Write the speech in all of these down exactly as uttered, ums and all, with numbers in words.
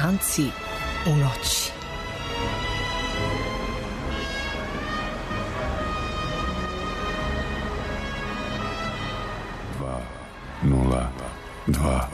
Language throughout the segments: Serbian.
Tanci u noći. Dva, nula, dva.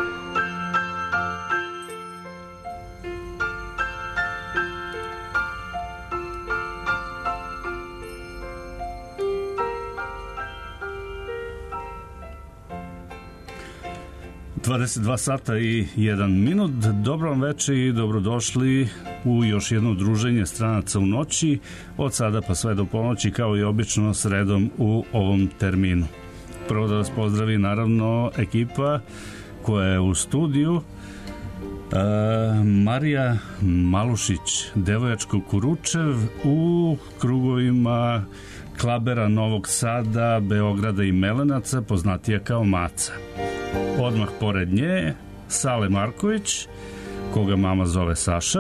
dvadeset dva sata i jedan minut. Dobro vam večer i dobrodošli u još jedno druženje stranaca u noći, od sada pa sve do ponoći, kao i obično sredom u ovom terminu. Prvo da vas pozdravi naravno ekipa koja je u studiju. E, Marija Malušić, Devojačko Kuručev, u krugovima klabera Novog Sada, Beograda i Melenaca, poznatija kao Maca. Odmah pored nje Sale Marković, koga mama zove Saša,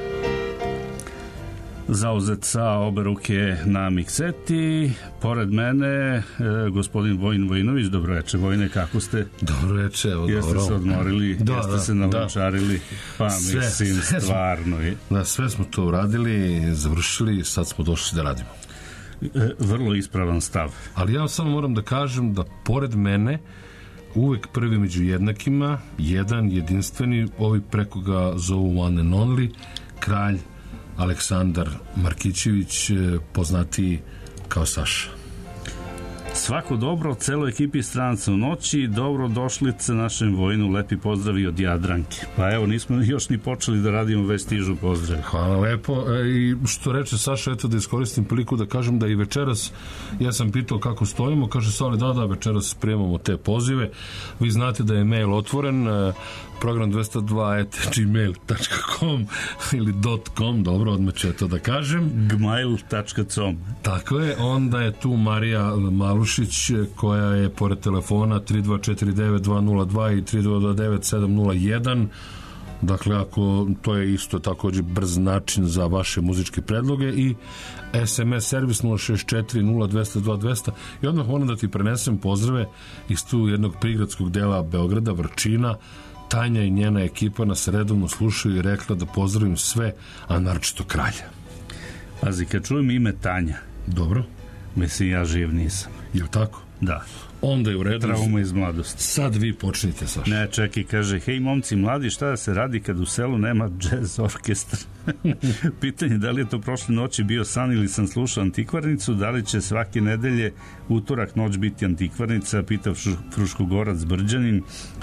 zauzet sa obe ruke na mikseti. Pored mene e, gospodin Vojin Vojinović. Dobro večer, Vojine, kako ste? Dobro večer, evo, jeste dobro. se odmorili, da, jeste da, se nalančarili, da. pa sve, mislim sve stvarno smo, da, sve smo to uradili, završili, sad smo došli da radimo. e, vrlo ispravan stav. Ali ja samo moram da kažem da pored mene uvek prvi među jednakima, jedan jedinstveni, ovi preko ga zovu one and only, kralj Aleksandar Markićević, poznatiji kao Saša. Svako dobro celoj ekipi Stranaca u noći, dobro došlice našem Vojinu, lepi pozdravi od Jadranke. Pa evo, nismo još ni počeli da radimo, već stižu pozdravi. Hvala lepo. E, i što reče Saša, eto da iskoristim priliku da kažem da i večeras, ja sam pitao kako stojimo, kaže Sali, da, da, večeras spremamo te pozive. Vi znate da je mail otvoren, e, program dvesta dva at gmail tačka com ili .com, dobro, odmah ću to da kažem. gmail tačka com. Tako je, onda je tu Marija Malušić, koja je pored telefona tri dva četiri devet dva nula dva i tri dva dva devet sedam nula jedan. Dakle, ako to je isto takođe brz način za vaše muzičke predloge, i es em es servis nula šest četiri nula dva nula dva dva nula. I odmah moram da ti prenesem pozdrave iz tu jednog prigradskog dela Beograda, Vrčina. Tanja i njena ekipa nas redovno slušaju i rekla da pozdravim sve, a naročito kralja. Pazi, kad čujem ime Tanja, dobro, mislim, ja živ nisam. Je li tako? Da. Onda je u redu. Trauma iz mladosti. Sad vi počnite, Saša. Ne, čekaj, kaže, hej momci mladi, šta da se radi kad u selu nema džez orkestra? Pitanje da li je to prošle noći bio san ili sam slušao antikvarnicu, da li će svake nedelje utorak noć biti antikvarnica, pitao Fruškogorac Brđanin. E,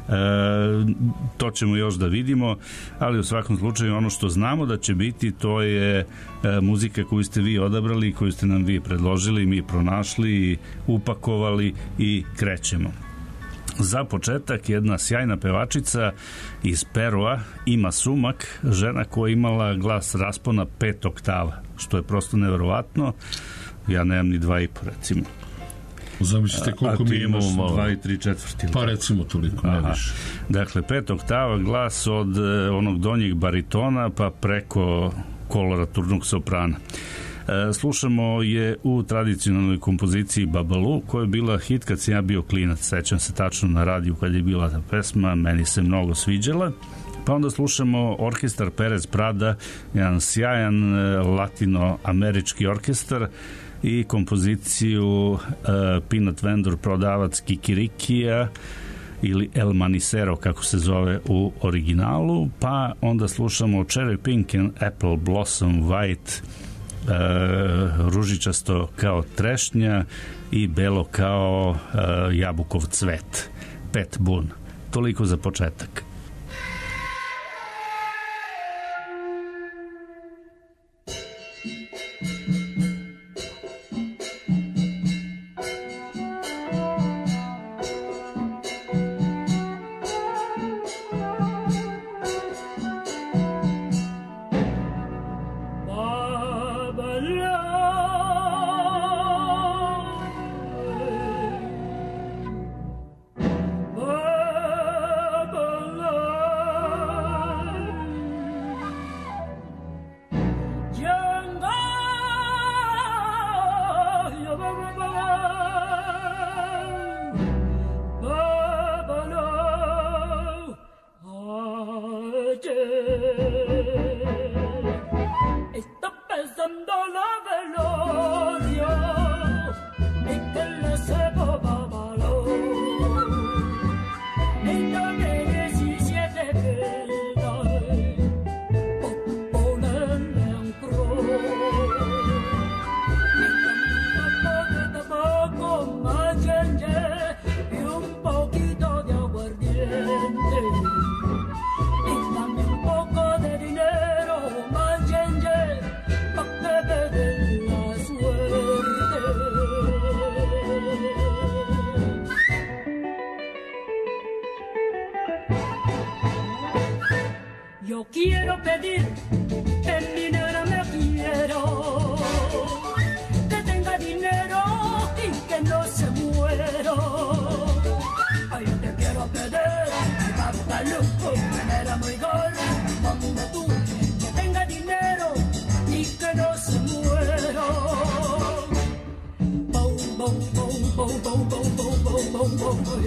to ćemo još da vidimo, ali u svakom slučaju ono što znamo da će biti, to je e, muzika koju ste vi odabrali, koju ste nam vi predložili, mi pronašli, upakovali i krećemo. Za početak jedna sjajna pevačica iz Perua, Ima Sumak, žena koja je imala glas raspona pet oktava, što je prosto neverovatno. Ja nemam ni dva i po, recimo. Zamislite koliko mi imamo malo. Dva i tri četvrti. Pa recimo toliko, ne više. Dakle, pet oktava, glas od onog donjeg baritona pa preko koloraturnog soprana. E, slušamo je u tradicionalnoj kompoziciji Babalu, koja je bila hit kad sam ja bio klinac, sećam se tačno na radiju kad je bila ta pesma, meni se mnogo sviđala. Pa onda slušamo orkestar Perez Prada, jedan sjajan e, latinoamerički orkestar, i kompoziciju e, Peanut Vendor, prodavac Kikirikija ili El Manicero, kako se zove u originalu. Pa onda slušamo Cherry Pink and Apple Blossom White, Uh, ružičasto kao trešnja i belo kao uh, jabukov cvet, Pet Boone. Toliko za početak. Jungle Pero quiero pedir que mi negra me quiero, que tenga dinero y que no se muera. Ay, yo te quiero pedir, papaluco, negra muy gol, como tú, que tenga dinero y que no se muera. Boom, boom, boom, boom, boom, boom, boom, boom, boom, boom, boom.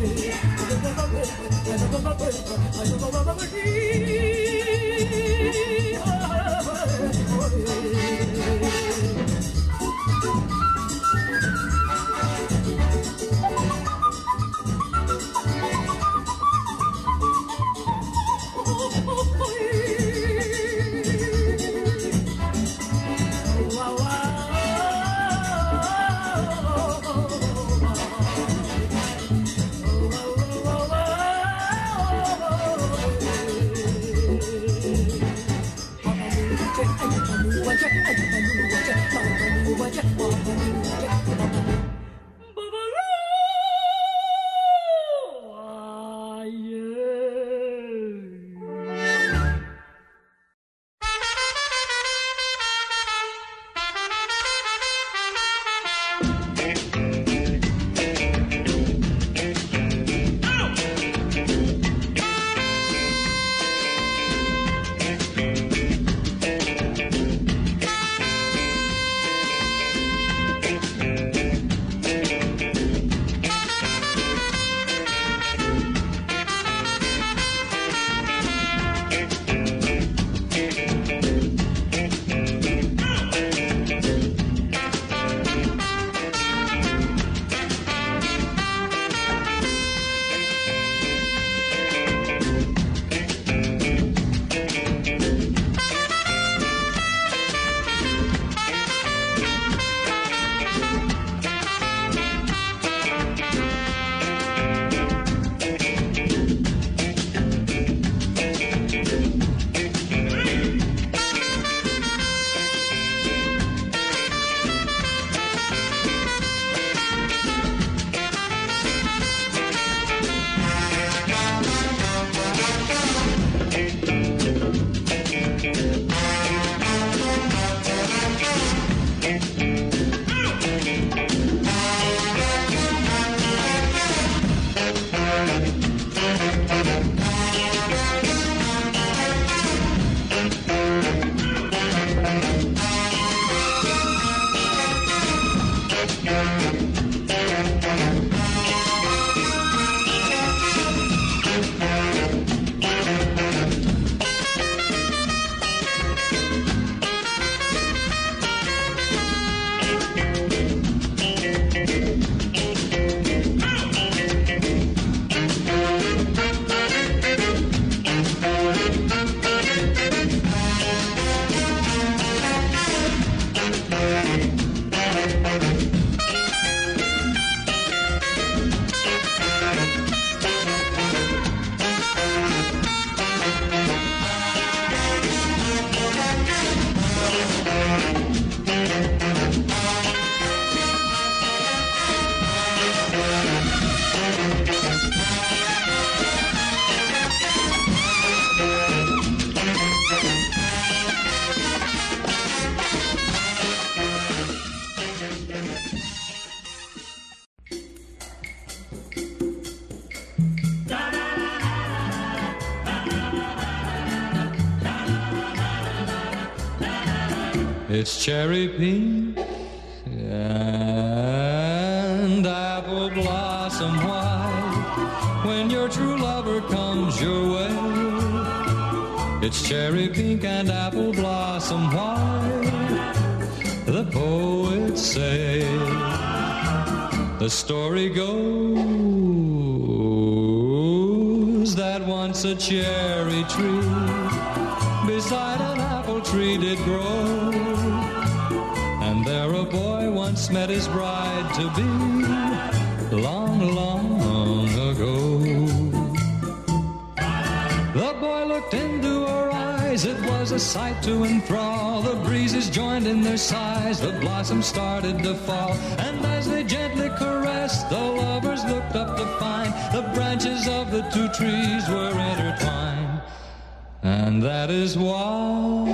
It's cherry pink and apple blossom white when your true lover comes your way. It's cherry pink and apple blossom white, the poets say. The story goes that once a cherry tree beside an apple tree did grow, and there a boy once met his bride-to-be long, long ago. The boy looked into her eyes, it was a sight to enthrall. The breezes joined in their sighs, the blossoms started to fall, and as they gently caressed, the lovers looked up to find the branches of the two trees were intertwined. And that is why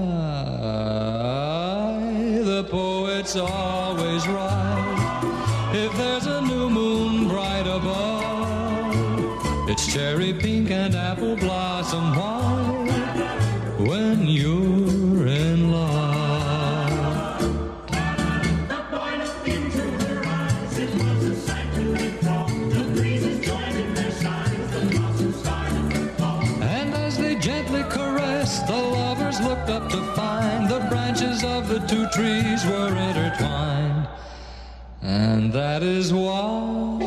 the poet's always right. If there's a new moon bright above, it's cherry pink and apple blossom white when you're in love. The boy looked into her eyes, it was a sight to recall. The breezes joined in their sighs, the blossoms started to fall. And as they gently caressed, the lovers looked up to find the branches of the two trees were intertwined. And that is why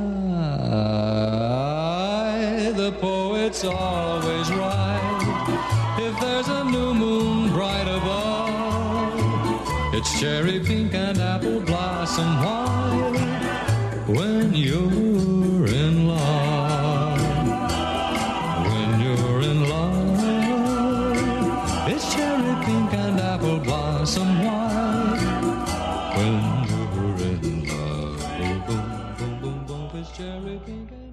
the poet's always right. If there's a new moon bright above, it's cherry pink and apple blossom white when you're in love. When you're in love, it's cherry pink and apple blossom white when you're in love. Boom, boom, boom, boom, boom, it's cherry pink and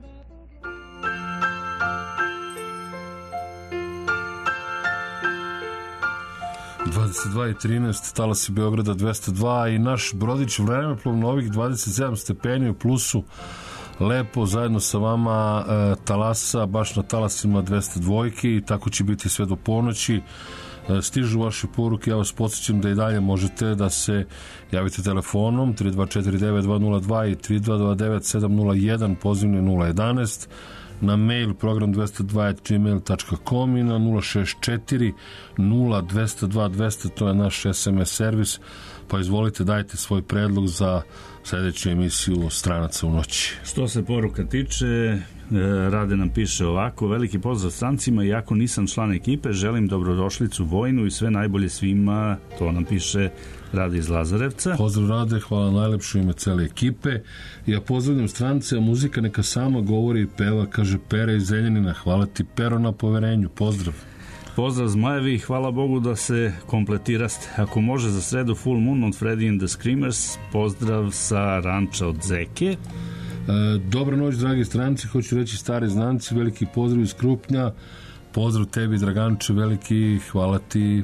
dvadeset dva i trinaest, talasi Beograda dvesta dva i naš brodić vremeplovno ovih dvadeset sedam stepeni u plusu, lepo zajedno sa vama e, talasa baš na talasima dvesta dva i tako će biti sve do ponoći. E, stižu vaše poruke, ja vas podsjećam da i dalje možete da se javite telefonom tri dva četiri devet dva nula dva i tri dva dva devet sedam nula jedan, pozivni nula jedanaest, na mail program dvesta dva at gmail dot com i na nula šest četiri nula dvesta dva dvesta, to je naš es em es servis, pa izvolite, dajte svoj predlog za sledeću emisiju Stranaca u noći. Što se poruka tiče, Rade nam piše ovako: veliki pozdrav strancima, iako nisam član ekipe, želim dobrodošlicu vojnu i sve najbolje svima. To nam piše Rade iz Lazarevca. Pozdrav Rade, hvala najlepše ime cele ekipe. Ja pozdravljam strance, a muzika neka sama govori i peva, kaže Pera iz Zrenjanina. Hvala ti Pero na poverenju, pozdrav. Pozdrav Zmajevi, hvala Bogu da se kompletiraste. Ako može za sredu Full Moon od Freddy and the Screamers, pozdrav sa ranča od Zeke. E, dobra noć, dragi stranci, hoću reći stari znanci, veliki pozdrav iz Krupnja, pozdrav tebi Draganče, veliki, hvala ti.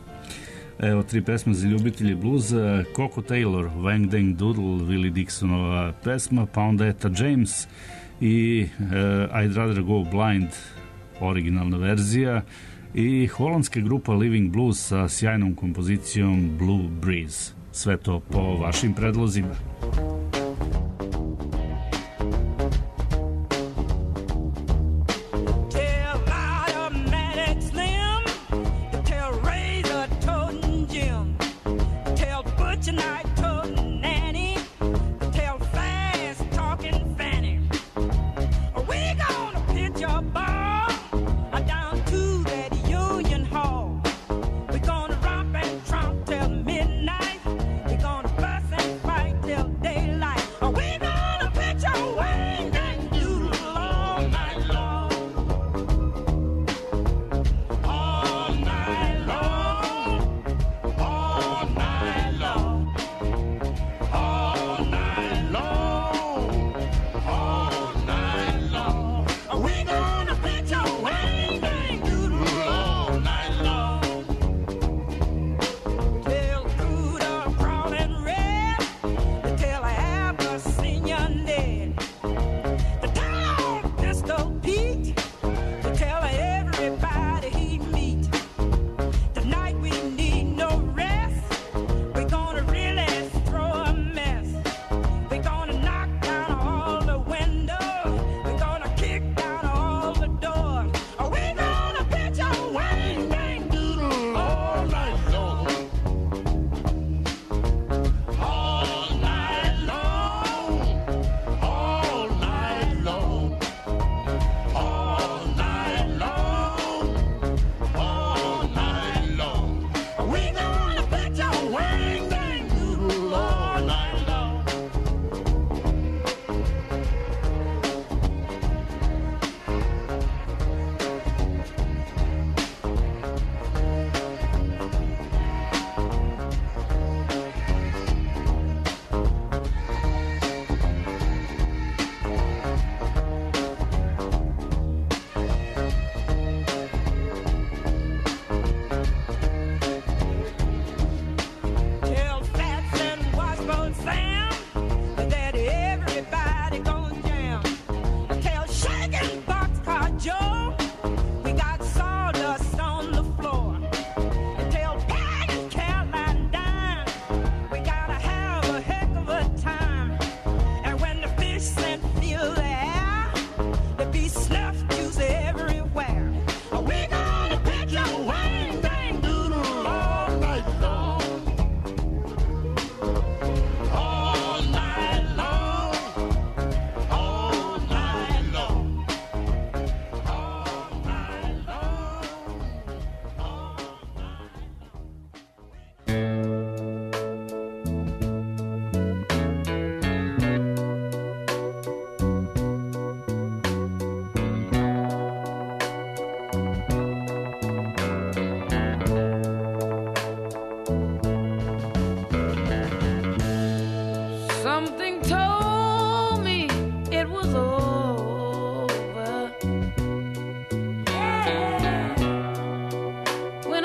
Evo tri pesme za ljubitelji bluza: Coco Taylor, Wang Dang Doodle, Willie Dixonova pesma, pa onda Etta James i uh, I'd Rather Go Blind, originalna verzija, i holandska grupa Living Blues sa sjajnom kompozicijom Blue Breeze. Sve to po vašim predlozima. We're gonna rock and tromp till midnight. We're gonna fuss and fight till daylight.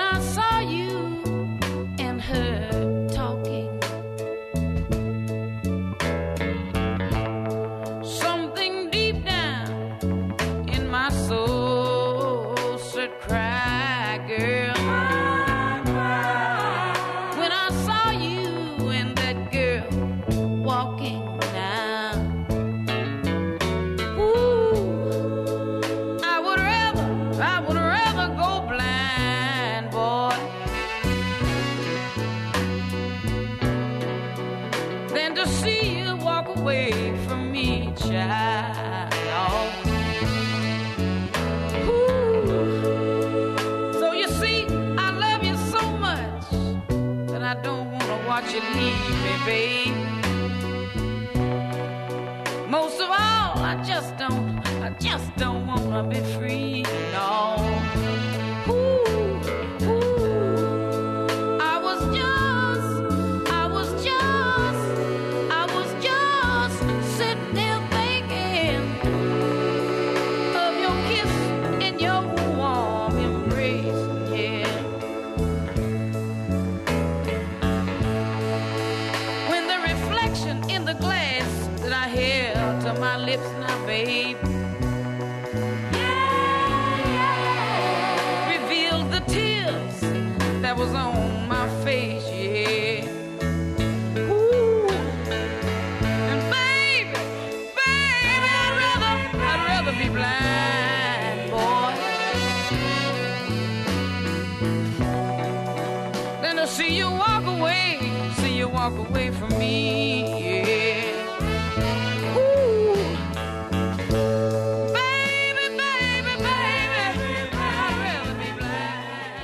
I saw you and her talking, something deep down in my soul said, cry, girl. When I saw you and that girl walking now, ooh, I would rather, I would rather go blind, boy, than to see you walk away from me, child. Ooh. So you see, I love you so much that I don't want to watch you leave me, babe. Most of all, I just don't, I just don't want to be free, no. Ooh, ooh. I was just, I was just, I was just sitting there thinking of your kiss and your warm embrace, yeah. When the reflection in the glass that I held to my lips now, babe, revealed the tears that was on my face, yeah. Ooh. And baby, baby, I'd rather, I'd rather be blind, boy, than to see you walk away, see you walk away from me, yeah. Ooh. Baby, baby, baby, I'd rather be blind.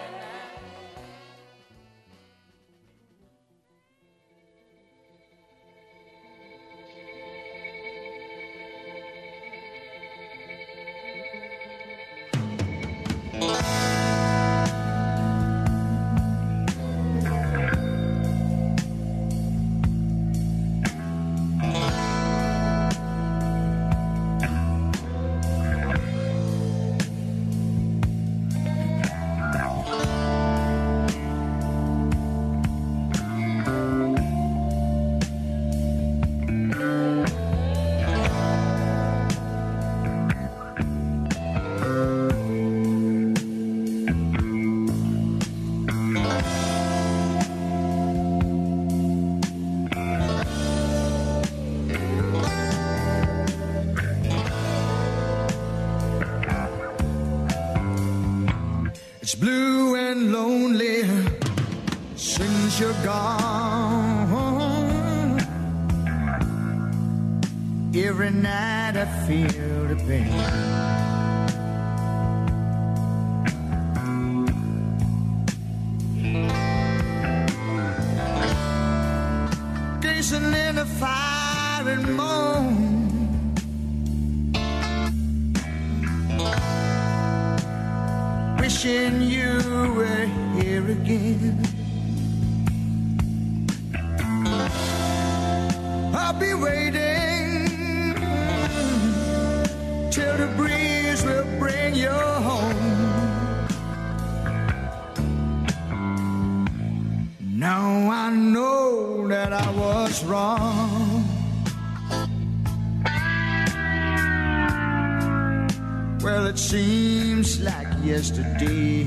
It's blue and lonely since you're gone. Every night I feel the pain. Gazing in the fire and moan. Wishing you were here again. I'll be waiting till the breeze will bring you home. Now I know that I was wrong. Well, it seems like yesterday.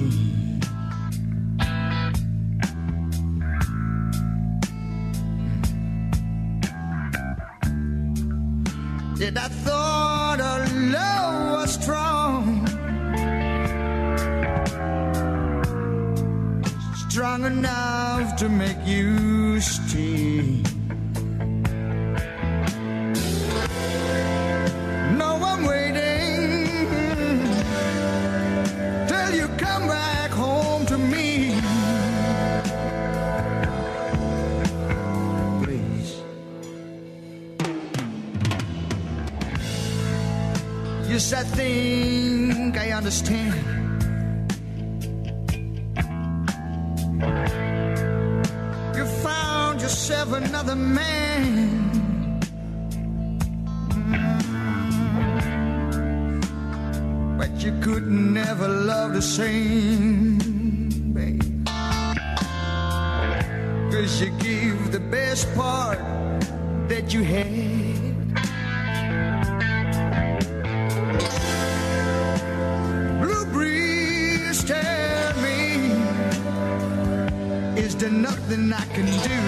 Did I thought our love was strong, strong enough to make you stay? No, I'm waiting till you come back home to me. Please. Yes, I think I understand. You found yourself another man. But you could never love the same. 'cause you gave the best part that you had. Blue breeze, tell me, is there nothing I can do?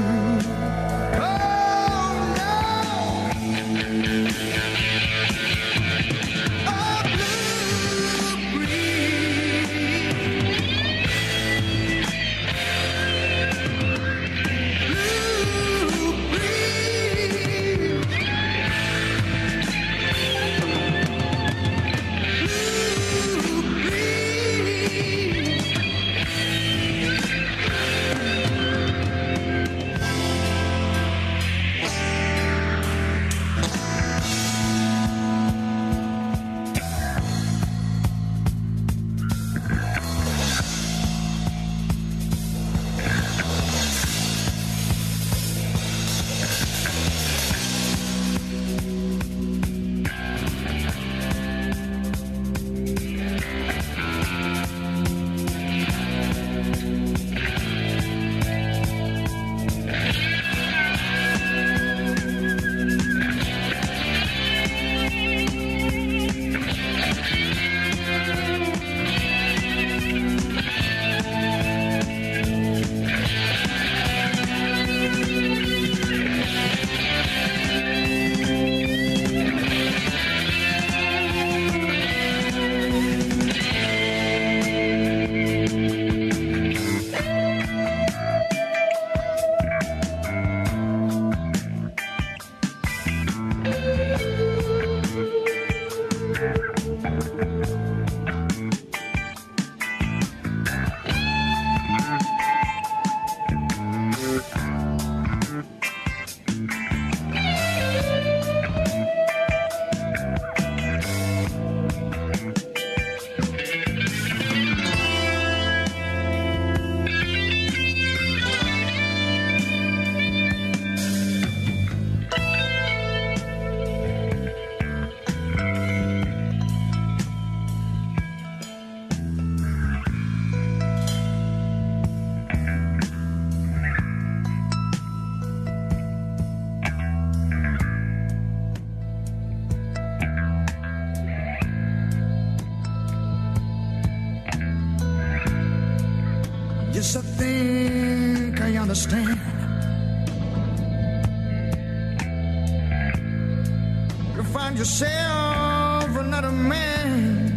Yes, I think I understand. You find yourself another man,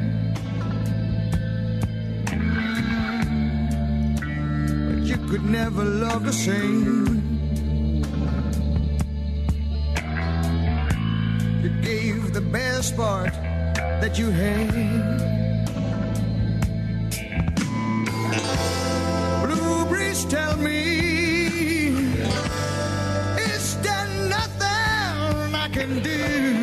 but you could never love the same. You gave the best part that you had. Tell me, is there nothing I can do?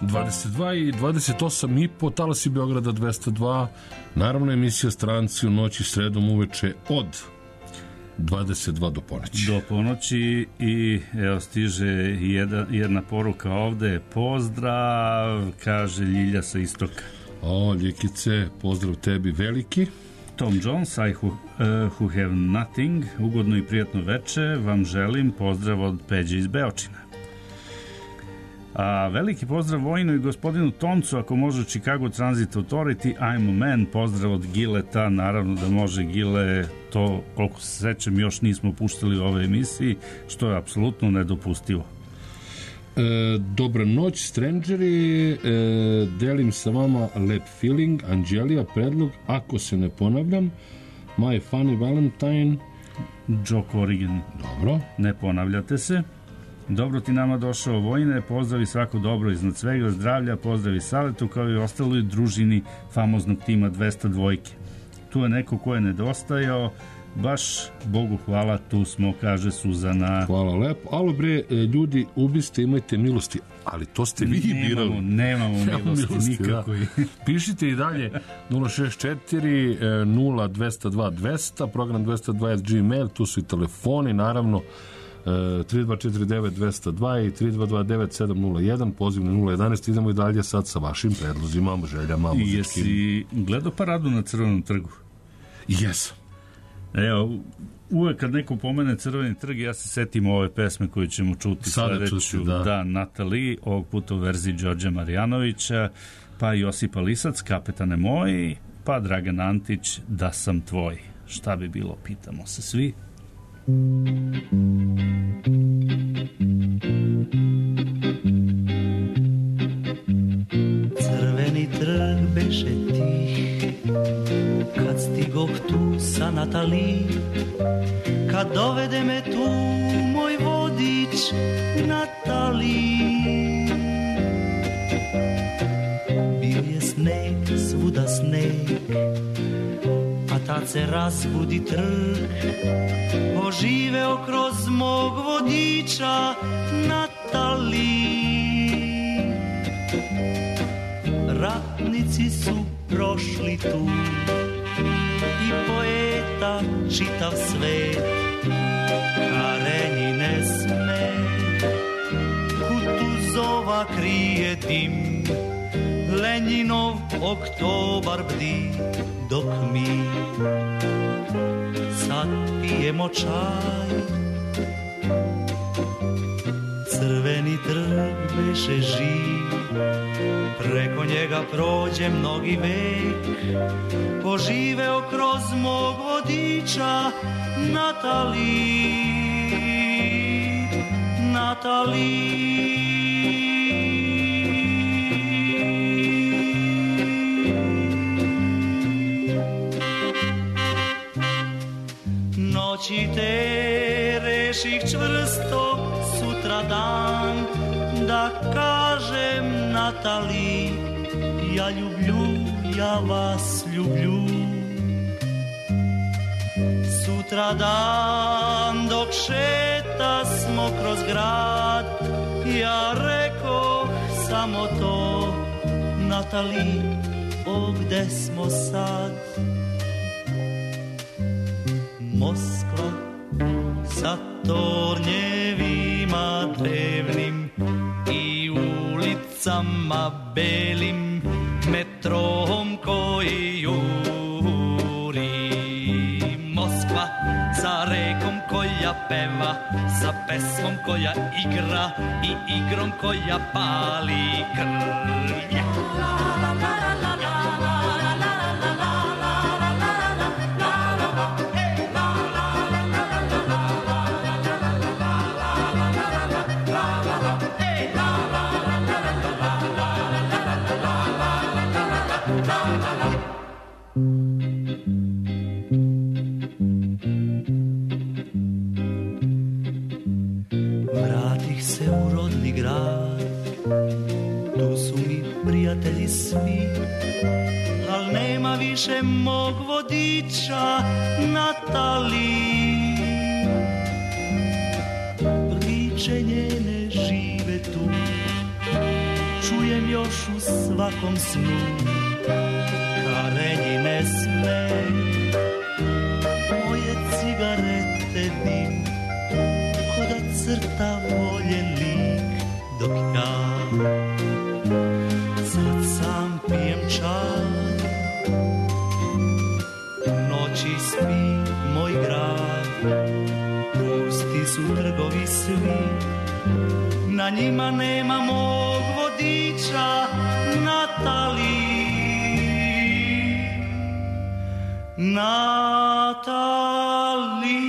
dvadeset dva i dvadeset osam i po, talasi Beograda dvesta dva, naravno emisija Stranci u noći sredom uveče od dvadeset dva do ponoći. Do ponoći i evo stiže jedna, jedna poruka ovde, pozdrav, kaže Ljilja sa istoka. O, Ljekice, pozdrav tebi veliki. Tom Jones, I who, uh, who have nothing, ugodno i prijatno veče, vam želim, pozdrav od Peđe iz Beočina. A veliki pozdrav Vojinu i gospodinu Tomcu, ako može Chicago Transit Authority, I'm a man, pozdrav od Gileta, naravno da može Gile, to koliko se sećam još nismo puštali u ovoj emisiji, što je apsolutno nedopustivo. E, dobra noć, strangeri, e, delim sa vama lep feeling, Anđelija, predlog, ako se ne ponavljam, My Funny Valentine, Joe Corrigan. Dobro. Ne ponavljate se. Dobro ti nama došao, Vojne, pozdravi svako dobro iznad svega, zdravlja, pozdravi Saletu kao i ostaloj družini famoznog tima dvesta dvojke. Tu je neko ko je nedostajao, baš Bogu hvala, tu smo, kaže Suzana. Hvala lepo. Alo bre, ljudi, ubiste, imajte milosti, ali to ste vi nemamo, birali. Nemamo milosti, milosti nikako. Da. Pišite i dalje nula šest četiri nula dvesta dva dvesta, program dvesta dva Gmail, tu su i telefoni, naravno, tri dva četiri devet dvesta dva i tri dva dva devet sedam nula jedan, poziv na nula jedanaest. Idemo i dalje sad sa vašim predlozima, željama, muzičkim. Jesi gledao paradu na Crvenom trgu? Jesam. Evo, uvek kad neko pomene Crveni trg, ja se setim ove pesme koju ćemo čuti sada sledeću. Čuti, da. Da, Natali, ovog puta u verziji Đorđa Marjanovića, pa Josipa Lisac, Kapetane moji, pa Dragan Antić, Da sam tvoj. Šta bi bilo, pitamo se svi. Crveni trg beše tih, kad stigoh tu sa Natali, kad dovede me tu moj vodič Natali. Bio je sneg, svuda sneg, a tad se razbudi trg, oživeo kroz mog vodiča Natali. Ratnici su prošli tu i poeta čitav svet, Karenjine sme, Kutuzova krije dim, Lenjinov oktobar bdi, dok mi sad pijemo čaj. Crveni trg beše živ, preko njega prođe mnogi vek, poživeo kroz mog vodiča Natali, Natali. Noći te reših čvrsto sutra dan, da kažem Natali, ja ljublju, ja vas ljublju. Sutra dan dok šeta smo kroz grad, ja rekoh samo to, Natali, o gde smo sad? Moskva sa tornjevima drevnim i ulicama belim, metrom koji juri. Moskva sa rekom koja peva, sa pesmom koja igra i igrom koja pali krv. Vratih se u rodni grad, tu su mi prijatelji svi, al nema više mog vodiča Natali. Priče njene žive tu, čujem još u svakom snu Karenjine sme, moje cigarete dim, ko da crta voljen lik, dok ja sad sam pijem čaj. Noći spi moj grad, pusti su trgovi svi, na njima nema mog vodiča Natali. Natali.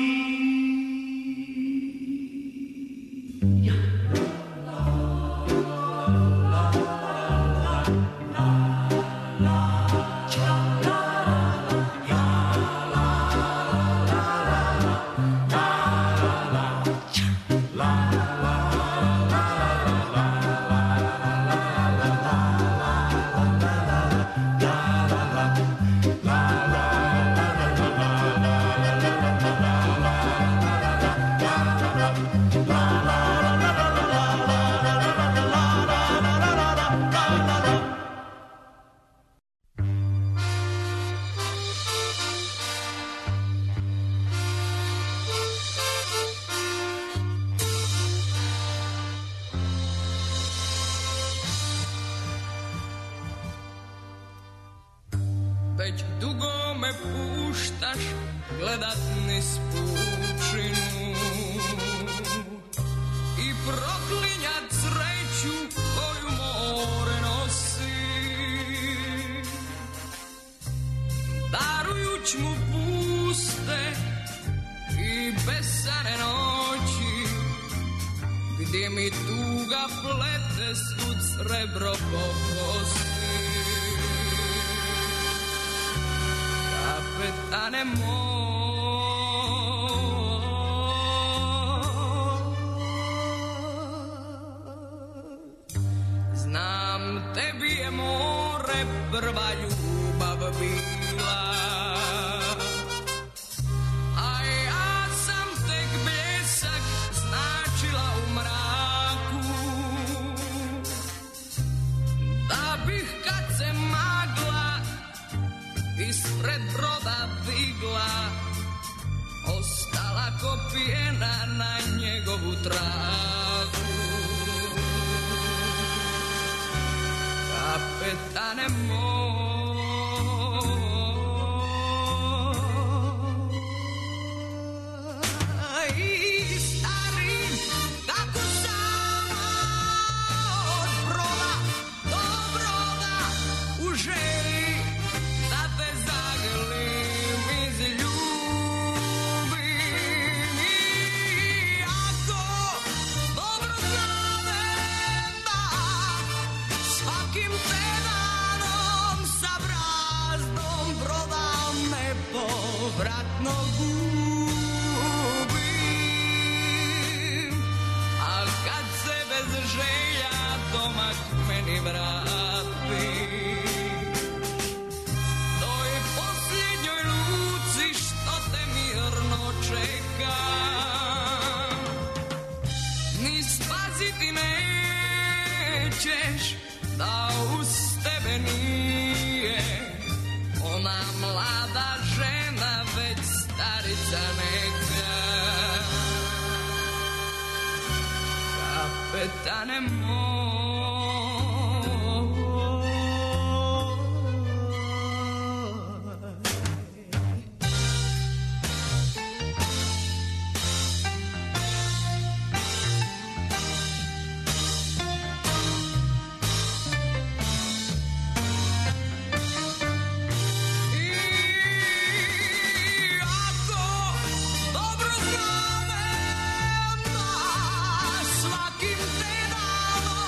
Već dugo me puštaš gledat niz pučinu i proklinjat sreću koju more nosi, darujuć mu puste i besane noći, gdje mi tuga plete stud srebro po kosi. Kapetane moj, znam tebi je more prva ljubav bila, a ja sam tek bljesak značila u mraku, da bih kad se magla ispred broda digla, ostala ko pjena na njegovu travu. Kapetane moj, i stari tako samo od broda do broda u želji da te zagrlim, izljubim. I ako dobro znadem da svakim te danom sa brazdom broda me povratno gubim, al kad se bez želja domak meni vrati, toj posljednjoj luci što te mirno čekam, ni spasiti nećeš da uz tebe nije ona mlada žena, već starica neka. Kapetane moj, svakim te danom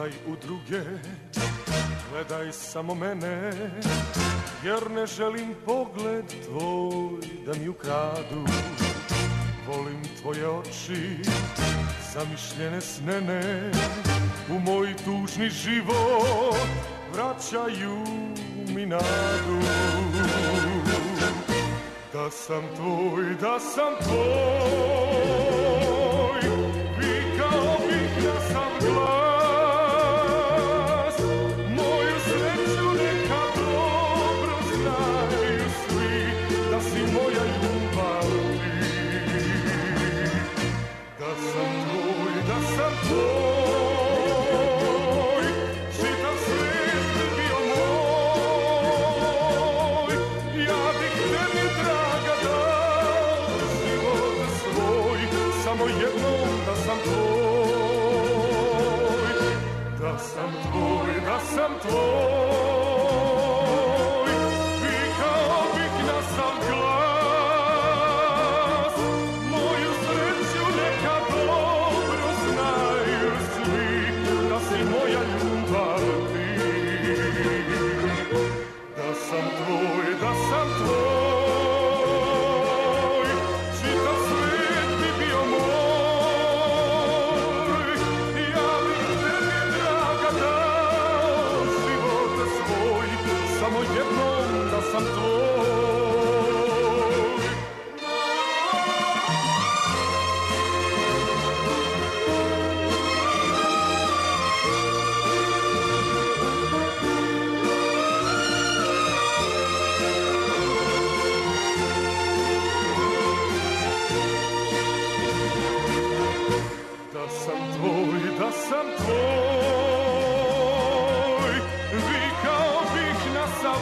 gledaj u druge, gledaj samo mene, jer ne želim pogled tvoj da mi ukradu. Volim tvoje oči, zamišljene snene, u moj tužni život vraćaju mi nadu. Da sam tvoj, da sam tvoj, vikao bih da sam glas. Moju sreću neka dobro znaju svi, da si moja ljubav ti. Da sam tvoj, da sam tvoj, čitav svijet bi bio moj. Ja bih tebi draga dao život svoj, samo jednom da sam tvoj. Da sam tvoj, da sam tvoj, vikao bih na sav glas. Moju sreću neka dobro znaju svi, da si moja ljubav ti. Da sam tvoj, da sam tvoj, čitav svijet bi bio moj. Ja bih tebi draga dao život svoj, samo jednom da sam tvoj. Da sam tvoj, da sam tvoj, vikao bih na sav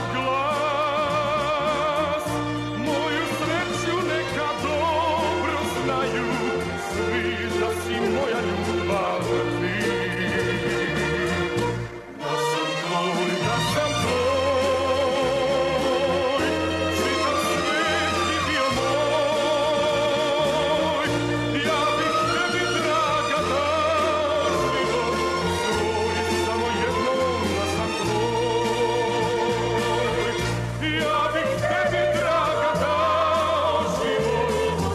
glas. Moju sreću neka dobro znaju svi, da si moja ljubav ti. Da sam tvoj, da sam tvoj, čitav svijet bi bio moj. Ja bih tebi draga dao život svoj, samo jednom da sam tvoj. Ja bih tebi draga dao život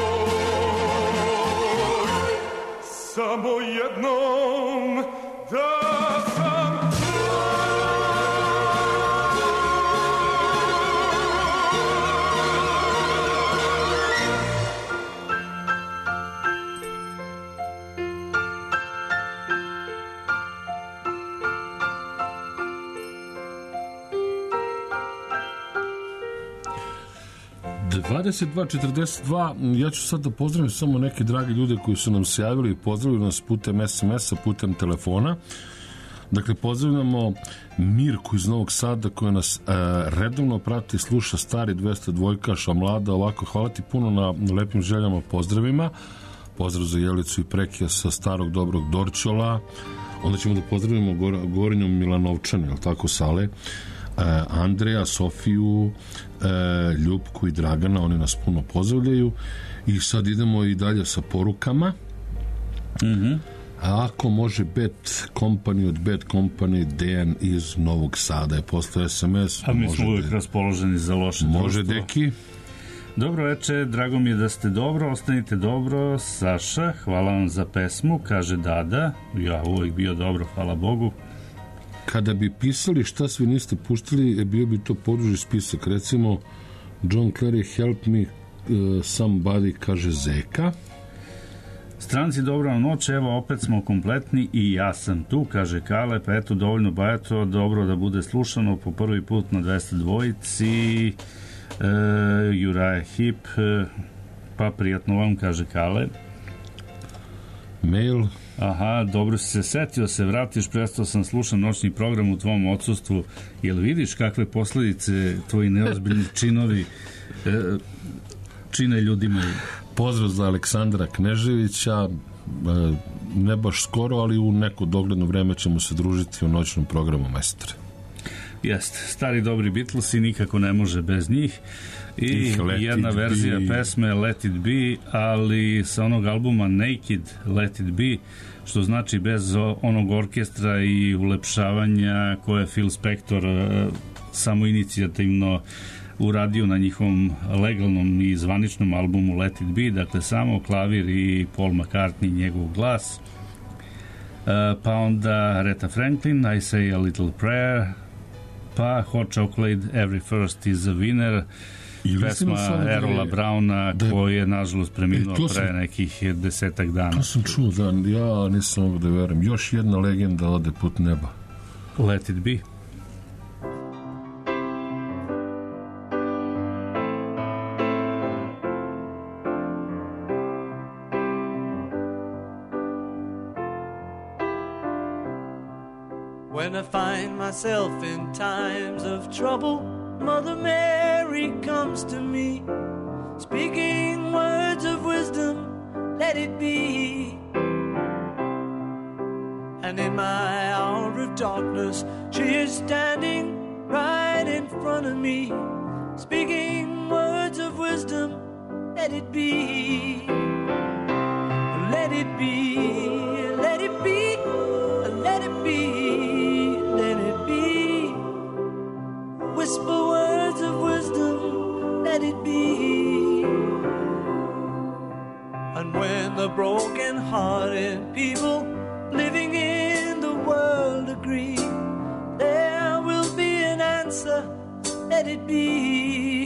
svoj, samo jednom da sam dvadeset dva četrdeset dva. Ja ću sad da pozdravim samo neke dragi ljude koji su nam se javili i pozdravili nas putem es em es-a, putem telefona. Dakle, pozdravljamo Mirku iz Novog Sada koja nas e, redovno prati i sluša, stari dvesta dvojkaša, mlada, ovako, hvala ti puno na lepim željama, pozdravima. Pozdrav za Jelicu i Prekija sa starog dobrog Dorčola. Onda ćemo da pozdravimo Gor, Gorinju Milanovčanu, jel tako, Sale? Andreja, Sofiju, Ljupku i Dragana, oni nas puno pozdravljaju. I sad idemo i dalje sa porukama. Mhm. A ako može Bad Company od Bad Company, Dejan iz Novog Sada je poslao es em es. A mi smo uvijek raspoloženi za loše može društvo. Deki. Dobro večer, drago mi je da ste dobro, ostanite dobro. Saša, hvala vam za pesmu, kaže Dada. Ja uvijek bio dobro, hvala Bogu. Kada bi pisali šta svi niste puštali, bio bi to poduži spisak. Recimo, John Clary, Help Me uh, Somebody, kaže Zeka. Stranci, dobra noć, evo opet smo kompletni i ja sam tu, kaže Kale, pa eto dovoljno bajato, dobro da bude slušano po prvi put na dvesta dvojici. Uh, Juraja Hip, uh, pa prijatno vam, kaže Kale. Mail. Aha, dobro si se setio, se vratiš, prestao sam slušam noćni program u tvom odsustvu. Jel vidiš kakve posljedice tvoji neozbiljni činovi e, čine ljudima? Pozdrav za Aleksandra Kneževića, e, ne baš skoro, ali u neko dogledno vreme ćemo se družiti u noćnom programu, majstore. Jeste, stari dobri Beatlesi, nikako ne može bez njih. I jedna verzija be. pesme Let It Be, ali sa onog albuma Naked Let It Be, što znači bez onog orkestra i ulepšavanja koje je Phil Spector uh, samo inicijativno uradio na njihovom legalnom i zvaničnom albumu Let It Be, dakle samo klavir i Paul McCartney, njegov glas. Uh, pa onda Aretha Franklin, I Say a Little Prayer, pa Hot Chocolate, Every First is a Winner, I pesma Erola Browna, da, koji je nažalost preminuo e, pre nekih desetak dana. To sam čuo, da, ja nisam mogu da verujem. Još jedna legenda ode put neba. Let It Be. When I find myself in times of trouble, Mother Mary comes to me, speaking words of wisdom, let it be. And in my hour of darkness, she is standing right in front of me, speaking words of wisdom, let it be. Let it be, let it be, let it be. Whisper words of wisdom, let it be. And when the broken-hearted people living in the world agree, there will be an answer, let it be.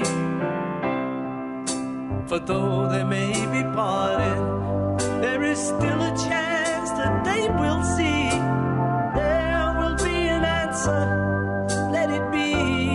For though they may be parted, there is still a chance that they will see. There will be an answer, let it be.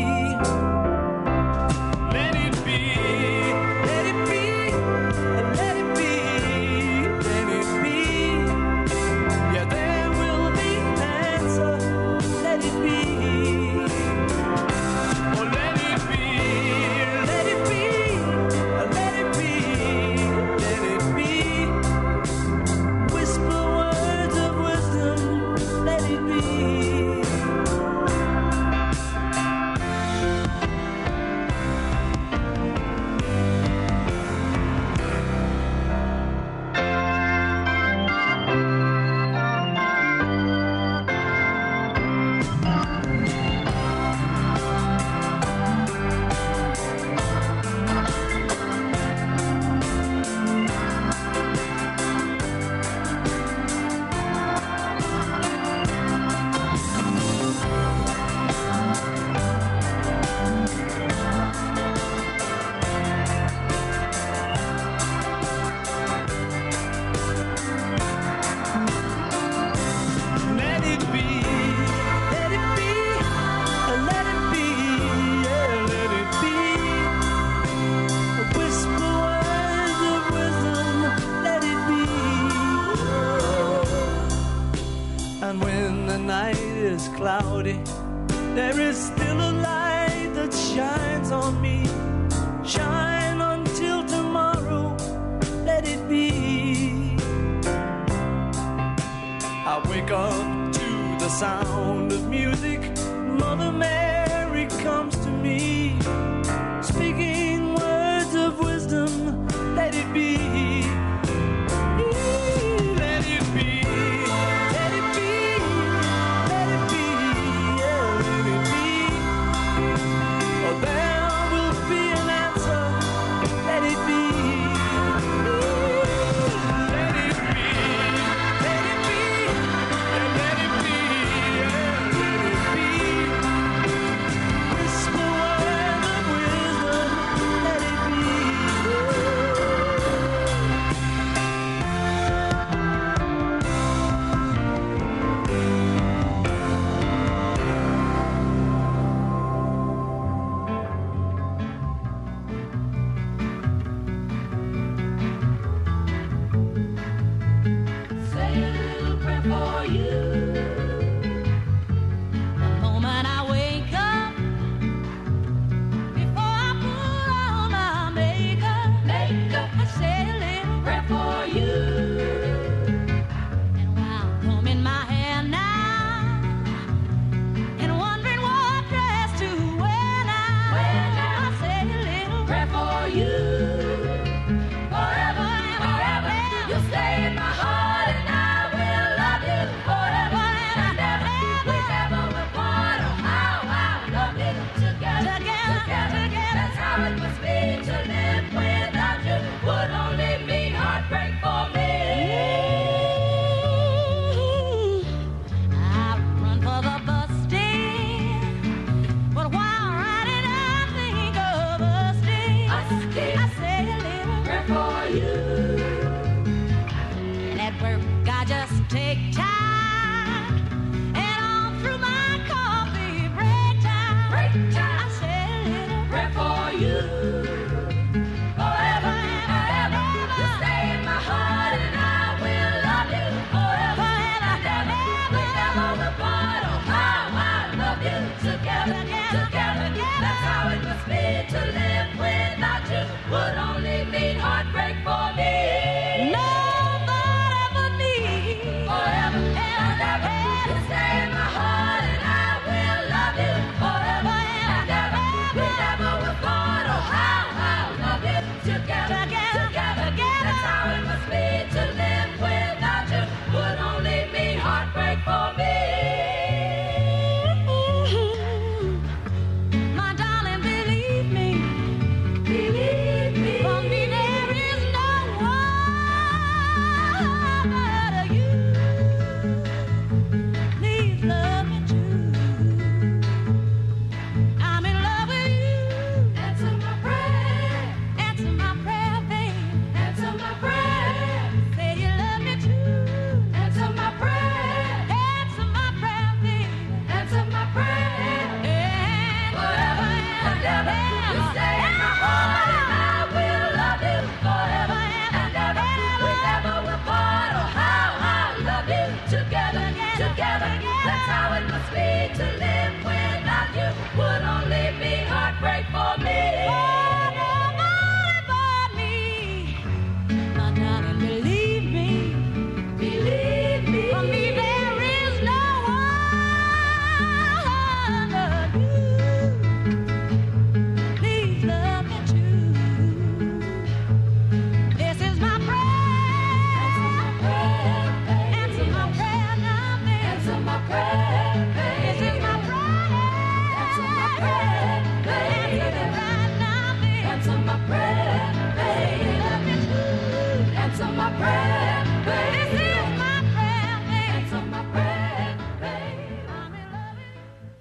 Cloudy, there is still a light that shines on me. Shine until tomorrow, let it be. I wake up to the sound of music. Mother Mary comes to me, speaking words of wisdom, let it be. Let it be, you. And at work I just take time, and all through my coffee break time, break time. I say a little prayer for you. Forever and forever, you stay in my heart, and I will love you forever and ever. We never will part. Oh, how I love you together, together. That's how it must be to live without you. Would only mean heartbreak for me. Nobody but me. Forever and ever, you stay in my heart, and I will love you forever and ever. We never will part. Oh, how I love you together, together. That's how it must be to live without you. Would only mean heartbreak for me. My darling, believe me, believe me. For me there is no one but you. Please love me too. I'm in love with you. Answer my prayer, answer my prayer, babe. Answer my prayer. Say you love me too. Answer my prayer, answer my prayer, babe. Answer my prayer. Forever and ever, you stay in my heart, and I will love you forever and ever. We never will part. Oh, how I love you together, together. That's how it must be to live without you. Would only be heartbreak for me. Nobody but me. My darling, believe me, believe me. For me there is no one but you. Please love me too. This is my prayer. Answer my prayer now, babe. Answer my prayer. This is my prayer. Answer my prayer. Answer it right now, babe. Answer my prayer. Babe, love me too. Answer my prayer. This is my prayer, babe. Answer my prayer, babe. I'm in love with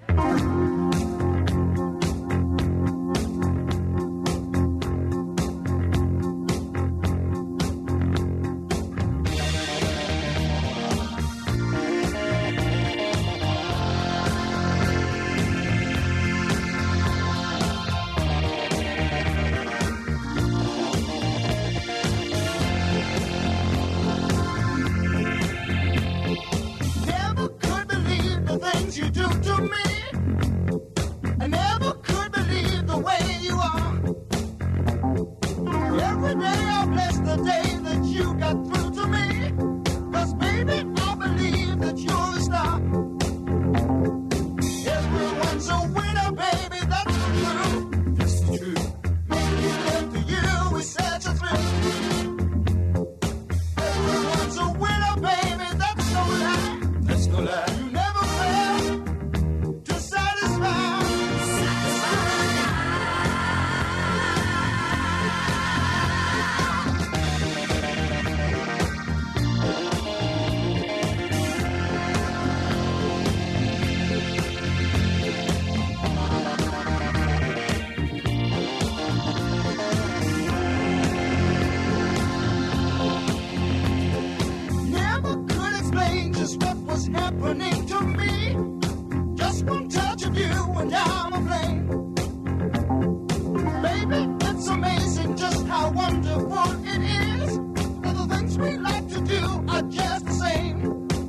Never could believe the things you do to me. I never could believe the way you are. Every day I bless the day that you got through to me. 'Cause baby, I believe that you're the star. Everyone's a winner, baby, that's the truth. That's the truth. Making love to you is such a thrill. Everyone's a winner, baby, that's no lie. That's no lie. You never fail to satisfy. Never could explain just what was happening to me. Just one touch of you and I'm aflame. Baby, it's amazing just how wonderful it is. All the things we like to do are just the same.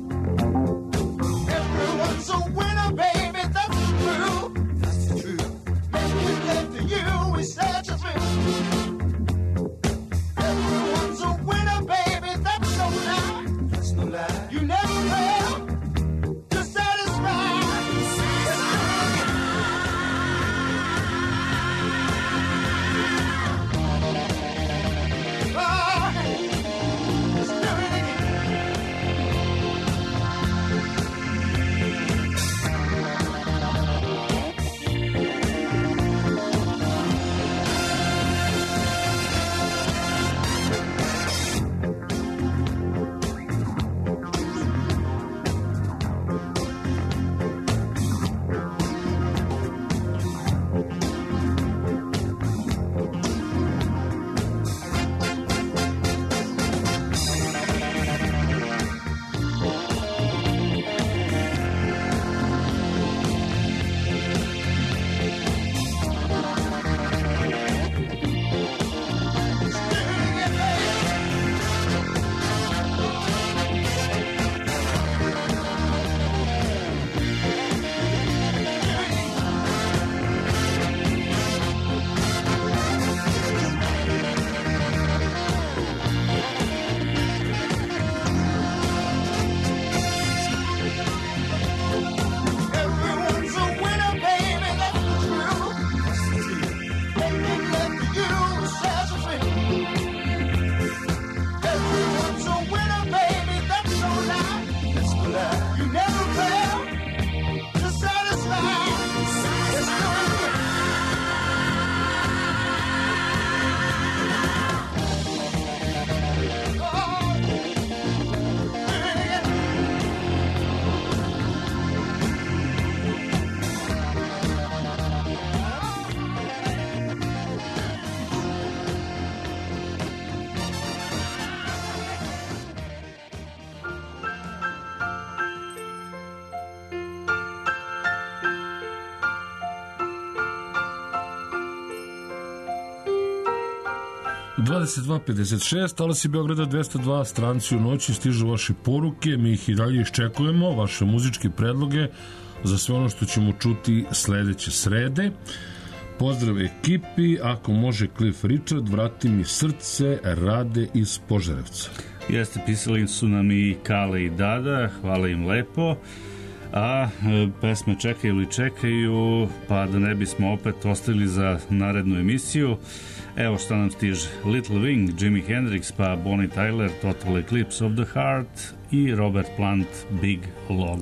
Everyone's a winner, baby, that's the truth. That's the truth. Making love to you is such a thrill. Everyone's a winner, baby, that's no lie. That's no lie. You never fail to dvadeset dva pedeset šest, Talasi Beograda dvesta dva, Stranci u noći, stižu vaše poruke, mi ih i dalje iščekujemo, vaše muzičke predloge za sve ono što ćemo čuti sledeće srede. Pozdrav ekipi, ako može Cliff Richard, vrati mi srce, Rade iz Požarevca. Jeste, pisali su nam i Kale i Dada, hvala im lepo. A e, pesme čekaju ili čekaju, pa da ne bismo opet ostali za narednu emisiju, evo šta nam stiže: Little Wing, Jimi Hendrix, pa Bonnie Tyler, Total Eclipse of the Heart i Robert Plant, Big Log.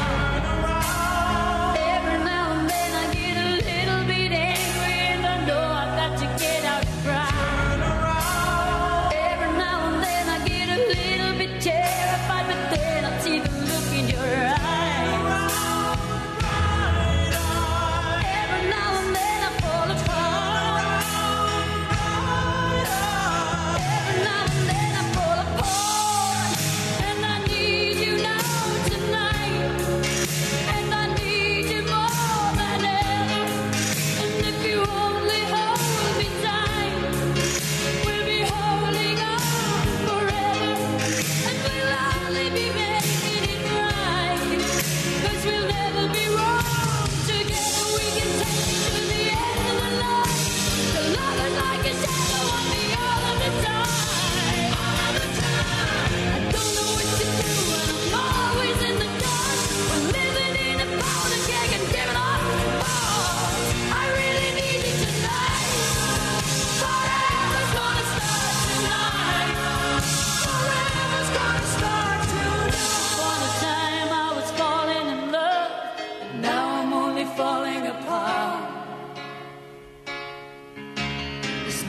Every now and then I get a little bit angry and I know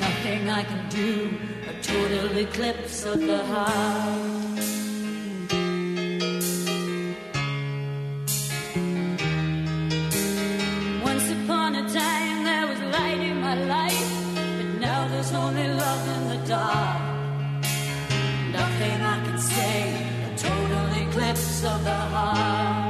Nothing I can do, a total eclipse of the heart. Once upon a time there was light in my life, but now there's only love in the dark. Nothing I can say, a total eclipse of the heart.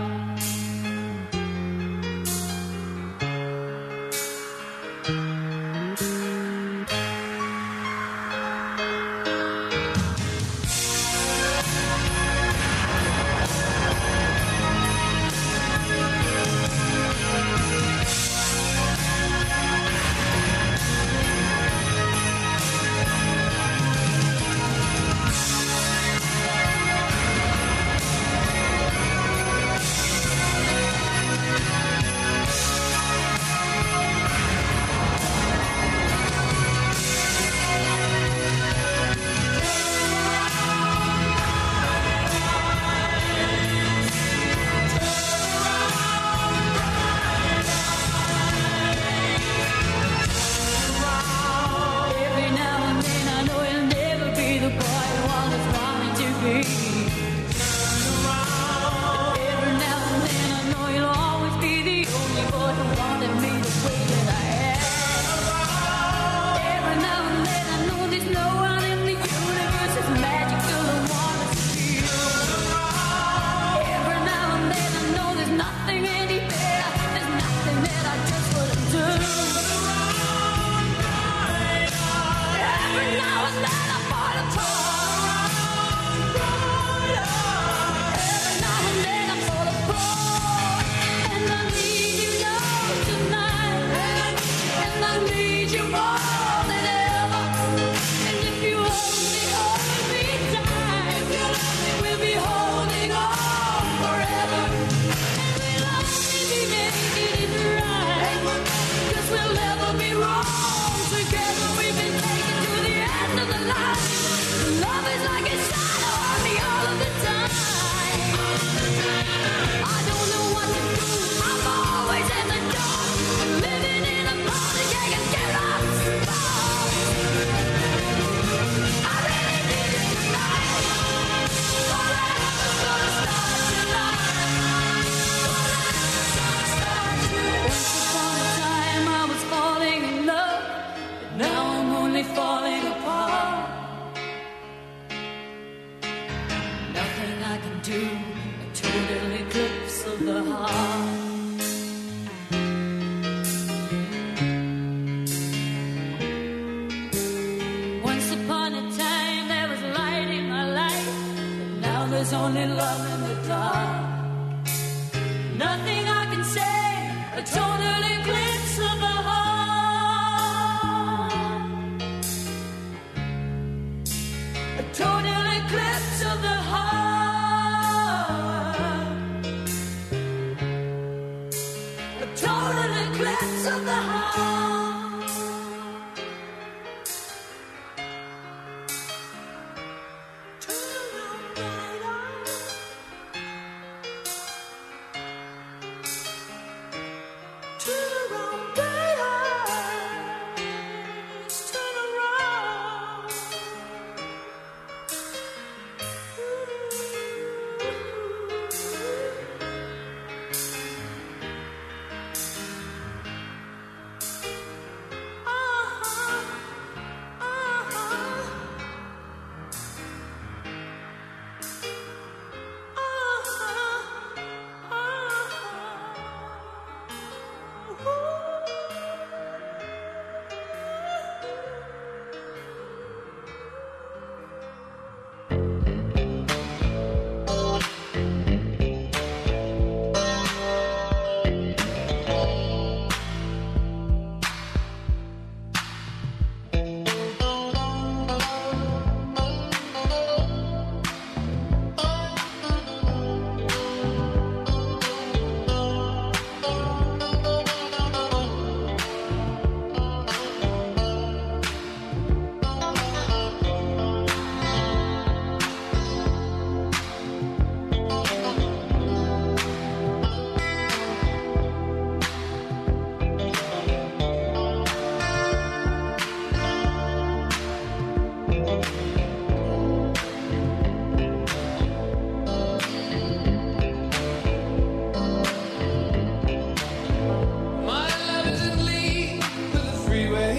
freeway.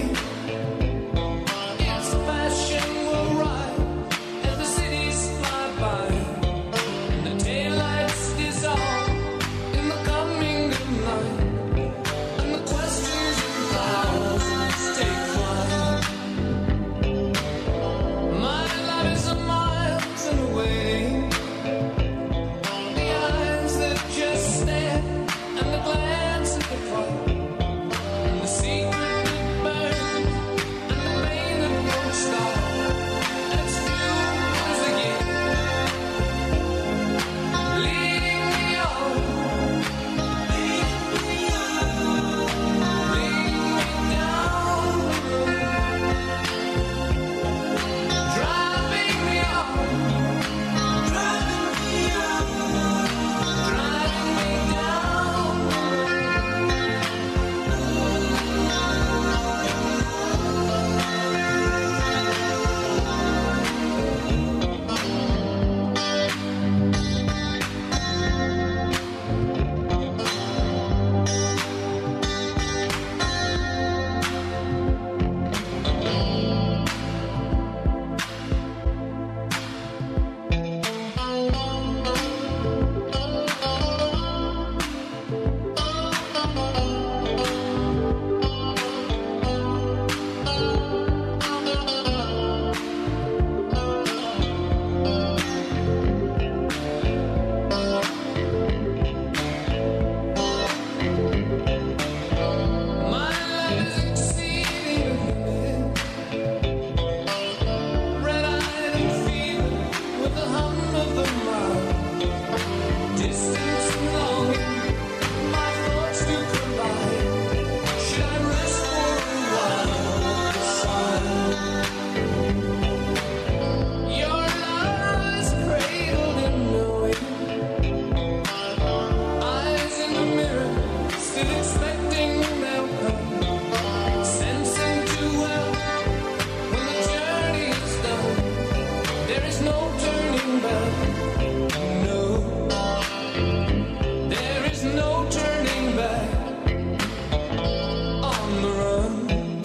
Its passion will ride as the cities fly by. The taillights dissolve in the coming of night, and the questions and thousands take flight. My love is a miles away. The eyes that just stare and the glance at the fire, and the secret that burns and the rain that won't stop. That's fuels again, leading me on, leading me on, leading me down the road, driving me on, driving me on, driving me down the My love is exceeding red-eyed and feeling with the hum of the mile. Distance and longing, my thoughts do collide. Should I rest for a while beside? Your love is cradled in knowing. Eyes in the mirror, still expecting they'll come. Sensing too well when the journey is done. There is no turning back. No, there is no turning back. On the run.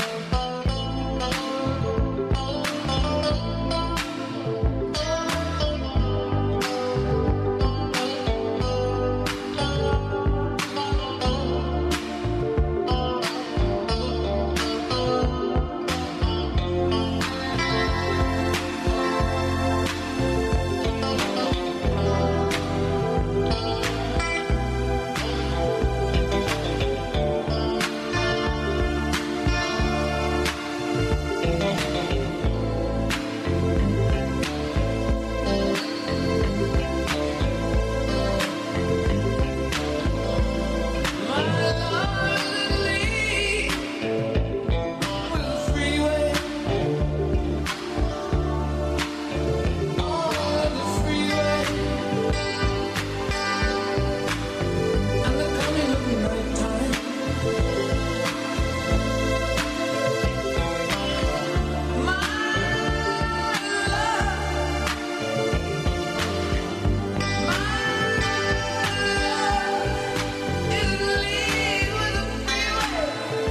My love is lead with the freeway. On the freeway, and the coming of nighttime. My love, my love is lead with the freeway.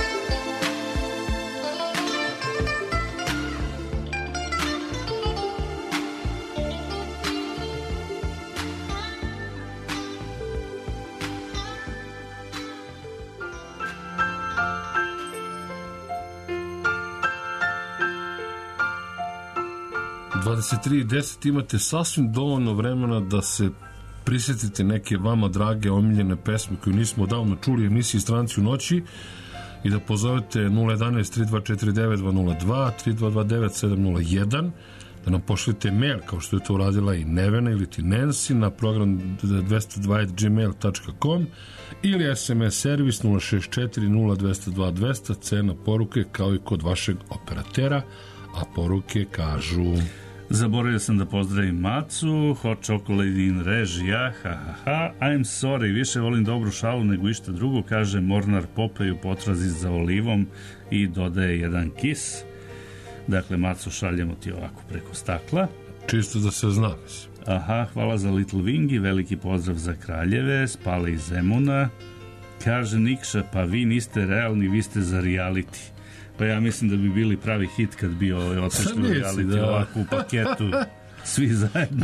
dvadeset tri i deset imate sasvim dovoljno vremena da se prisjetite neke vama drage omiljene pesme koju nismo davno čuli u emisiji Stranci u noći i da pozovete nula jedan tri dva četiri devet dva nula dva, tri dva dva devet sedam nula jedan, da nam pošljete mail kao što je to uradila i Nevena ili ti Nancy na program dvesta dva at gmail dot com ili es em es servis nula šest četiri nula dva nula dva dvesta, cena poruke kao i kod vašeg operatera, a poruke kažu... Zaboravio sam da pozdravim Macu, Hot Chocolate in režija, ha ha ha, I'm sorry, više volim dobru šalu nego išta drugo, kaže Mornar Popej u potrazi za olivom i dodaje jedan kis. Dakle, Macu, šaljemo ti ovako preko stakla. Čisto da se zna, mislim. Aha, hvala za Little Wingy, veliki pozdrav za Kraljeve, Spale iz Zemuna. Kaže Nikša, pa vi niste realni, vi ste za reality. Pa ja mislim da bi bili pravi hit kad bi ovaj otišli u reality da. Ovako u paketu svi zajedno.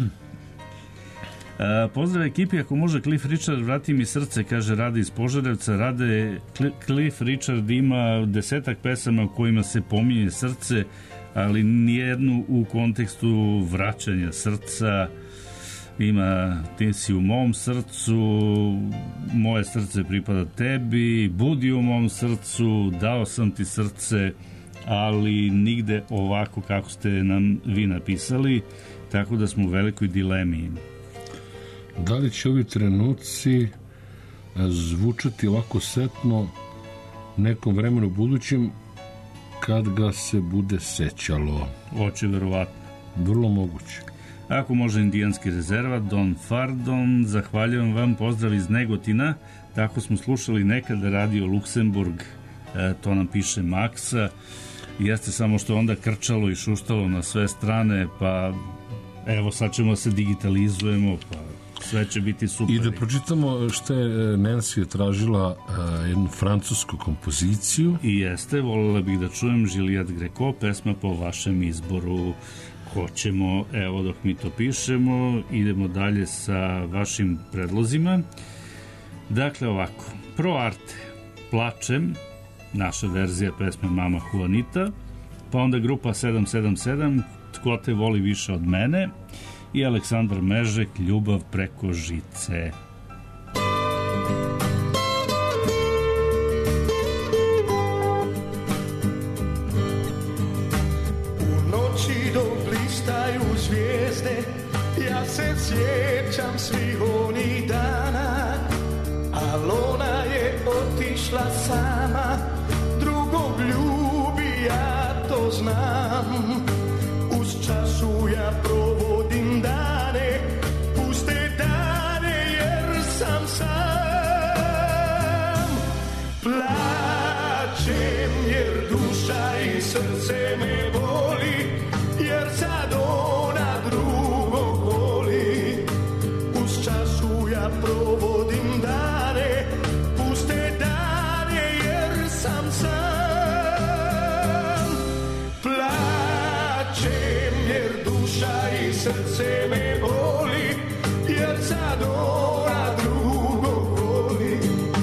A, pozdrav ekipi, ako može Cliff Richard, vrati mi srce, kaže Rade iz Požarevca. Rade, Cliff Richard ima desetak pesama u kojima se pominje srce, ali nijednu u kontekstu vraćanja srca. Ima Ti si u mom srcu, Moje srce pripada tebi, Budi u mom srcu, Dao sam ti srce, ali nigde ovako kako ste nam vi napisali, tako da smo u velikoj dilemi. Da li će ovi trenuci zvučati ovako setno nekom vremenu budućim kad ga se bude sećalo? Oče, verovatno. Vrlo moguće. Ako može indijanski rezervat, Don Fardon, zahvaljujem vam, pozdrav iz Negotina, tako smo slušali nekada radio Luksemburg, e, to nam piše Maksa, jeste samo što onda krčalo i šuštalo na sve strane, pa evo sad ćemo se digitalizujemo, pa sve će biti super. I da pročitamo što je Nancy tražila uh, jednu francusku kompoziciju. I jeste, voljela bih da čujem Juliette Greco, pesma po vašem izboru. Hoćemo, evo dok mi to pišemo, idemo dalje sa vašim predlozima. Dakle, ovako, Pro Arte, Plačem, naša verzija pesme Mama Juanita, pa onda grupa sedam sedam sedam, Tko te voli više od mene, i Aleksandar Mežek, Ljubav preko žice. Zvijezde, ja se sjećam svih onih dana, al ona je otišla sama, drugog ljubi, ja to znam. Uz čašu ja provodim dane, puste dane jer sam sam. Plačem jer duša i srce me boli, jer sad ona drugog voli. Uz čašu ja provodim dane, puste dane jer sam sam. Plačem jer duša i srce me boli, jer sad ona drugog voli.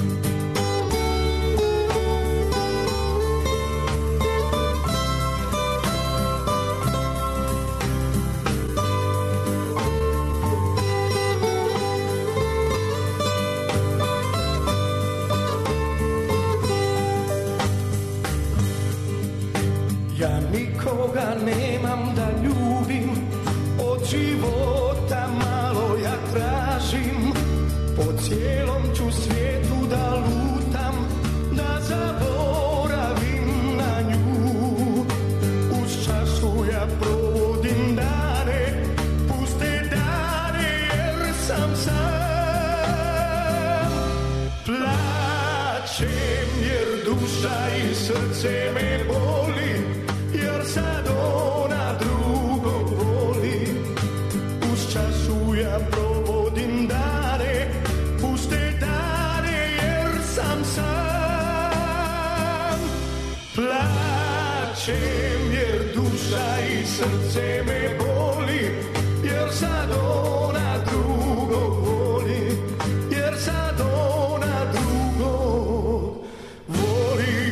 Ja nikoga nemam da ljubim, od života malo ja tražim, po cijelom ću svijetu da lutam, da zaboravim na nju. Uz čašu ja provodim dane, puste dane jer sam sam. Plačem jer duša i srce me boli, jer sad ona drugog voli. Uz čašu ja provodim dane, puste dane jer sam sam. Plačem jer duša i srce me boli, jer sad ona drugog voli, jer sad ona drugog voli.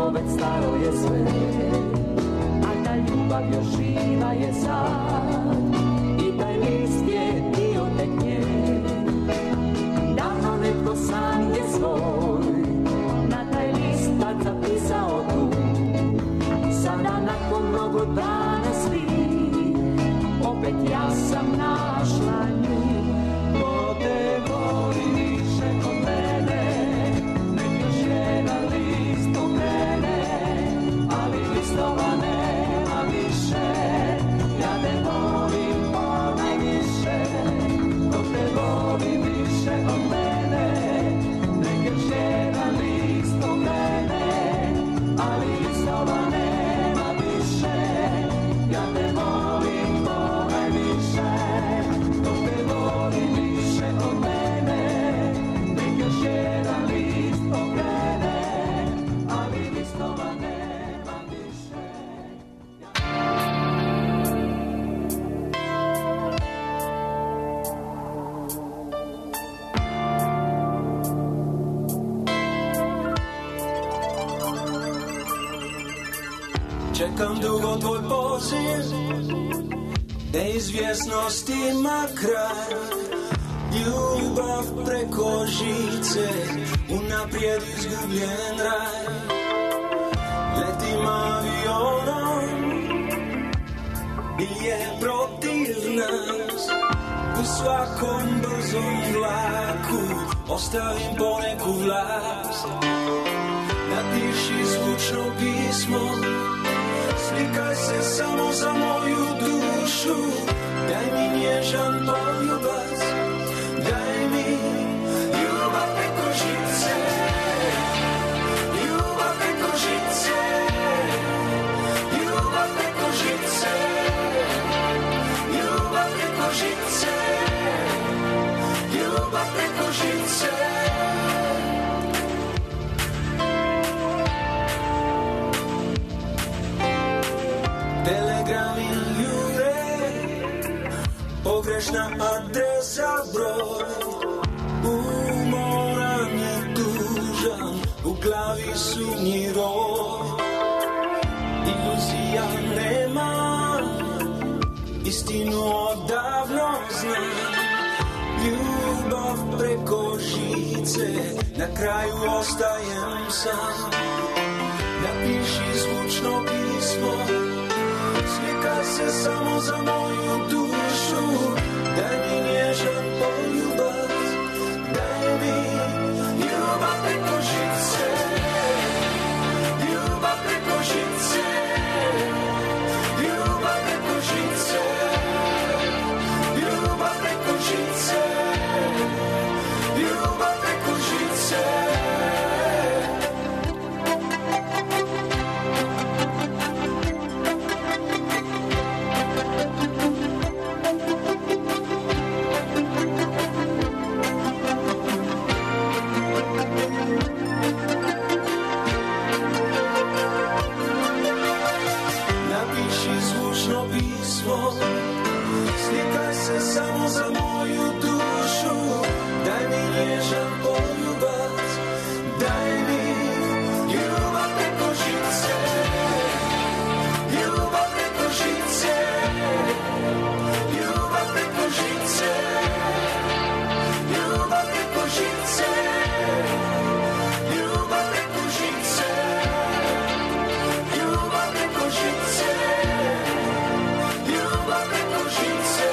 to već staro je sve, a ta ljubav još živa je sad, i taj list je dio tek nje. Davno netko sam je svoj na taj list tad zapisao tu. Sada nakon mnogo dana svi, opet ja sam našla nju. Ko te voli više od mene, nek još jedan list okrene, ali listova nema više, ja te volim ponajviše. Ko te voli više od mene, nek još jedan list okrene, ali listova nema više, ja te volim ponajviše. Ko te voli više od mene, nek još jedan list okrene, ali listova nema više. Čekam dugo tvoj poziv, neizvjesnost ima kraj. Ljubav preko žice, unaprijed izgubljen raj. Letim avionom, nije protiv nas. U svakom brzom vlaku ostavim poneku vlast. Napiši zvučno pismo, slikaj se samo za moju dušu. Daj mi nježan poljubac, daj mi ljubav preko žice, ljubav preko žice, ljubav preko žice, ljubav preko žice, ljubav preko žice. Telegrami jure, pogrešna adresa broj. Umoran je tužan, u glavi sumnji roj. Iluzija nema, istinu odavno znam. Ljubav preko žice, na kraju ostajem sam. Napiši zvučno pismo, slikaj se samo za moju dušu. Daj mi nježan poljubac, daj mi ljubav preko žice, ljubav preko žice, ljubav preko žice, ljubav preko žice, ljubav preko žice. Slikaj se samo za moju dušu, daj mi nježan poljubac, daj mi ljubav preko žice, ljubav preko žice, ljubav preko žice, ljubav preko žice, ljubav preko žice, ljubav preko žice. Ljubav preko žice,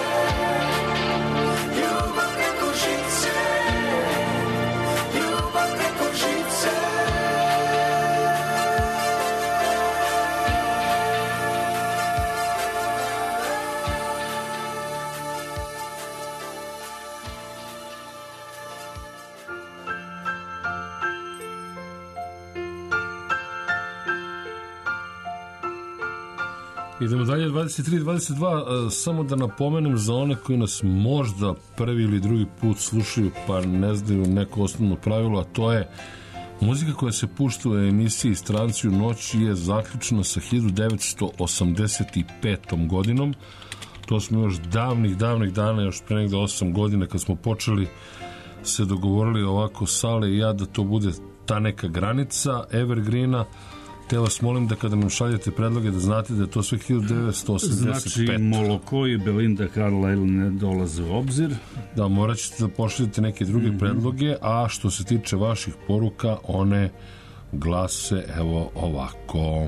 ljubav preko žice, ljubav preko žice. Idemo dalje, dvadeset tri dvadeset dva, samo da napomenem za one koji nas možda prvi ili drugi put slušaju pa ne znaju neko osnovno pravilo, a to je muzika koja se pušta u emisiji Stranci u noći je zaključena sa hiljadu devetsto osamdeset petom godinom. To smo još davnih, davnih dana, još pre negde osam godina kad smo počeli se dogovorili ovako Sale i ja da to bude ta neka granica Evergreena. te vas molim da kada nam šaljete predloge da znate da je to sve hiljadu devetsto osamdeset pete. Znači, Moloko i Belinda Carlisle ne dolaze u obzir. Da, morat ćete da pošaljete neke druge mm-hmm. predloge, a što se tiče vaših poruka, one glase evo ovako.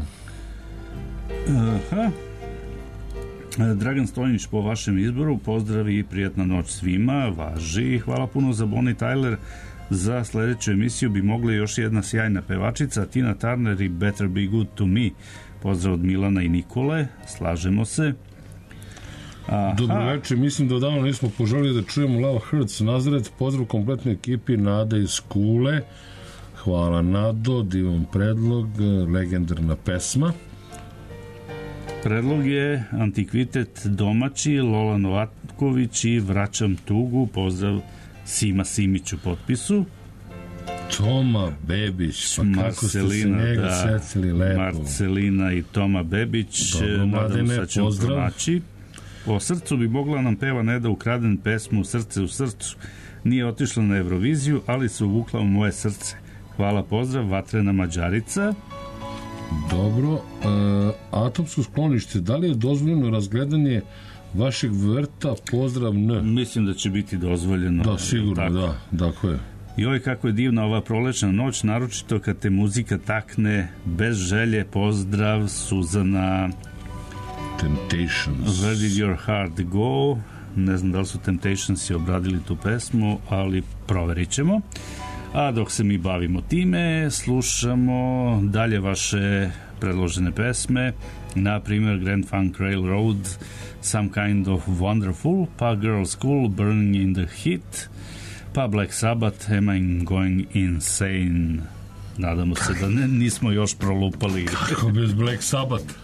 Aha. Dragan Stojnić, po vašem izboru, pozdravi i prijatna noć svima, važi. Hvala puno za Bonnie Tyler. Za sledeću emisiju bi mogla još jedna sjajna pevačica, Tina Turner i Better Be Good To Me. Pozdrav od Milana i Nikole, slažemo se. Aha. Dobro večer, mislim da odavno nismo poželili da čujemo Love Hurts Nazaret. Pozdrav kompletnoj ekipi, Nada iz Kule. Hvala Nado, divan predlog, legendarna pesma. Predlog je Antikvitet domaći, Lola Novatković i Vraćam tugu. Pozdrav Sima Simiću potpisu. Toma Bebić, pa kako ste se njega da, setili lepo. Marcelina i Toma Bebić. Dobro, Mladene, pozdrav. Pronaći. O srcu bi mogla nam peva Neda Ukraden pesmu Srce u srcu. Nije otišla na Euroviziju, ali se uvukla u moje srce. Hvala, pozdrav, Vatrena Mađarica. Dobro, e, atomsko sklonište, da li je dozvoljeno razgledanje vašeg vrta? Pozdrav N. Mislim da će biti dozvoljeno. Da, sigurno, tako. da, tako je. Joj, kako je divna ova prolečna noć, naročito kad te muzika takne bez želje. Pozdrav, Suzana. Temptations. Where did your heart go? Ne znam da li su Temptationsi obradili tu pesmu, ali proverit ćemo. A dok se mi bavimo time, slušamo dalje vaše predložene pesme, na primjer Grand Funk Railroad, Some Kind of Wonderful, pa Girls School, Burning in the Heat, pa Black Sabbath, Am I Going Insane. Nadamo se da ne, nismo još prolupali. Kako bez Black Sabbath?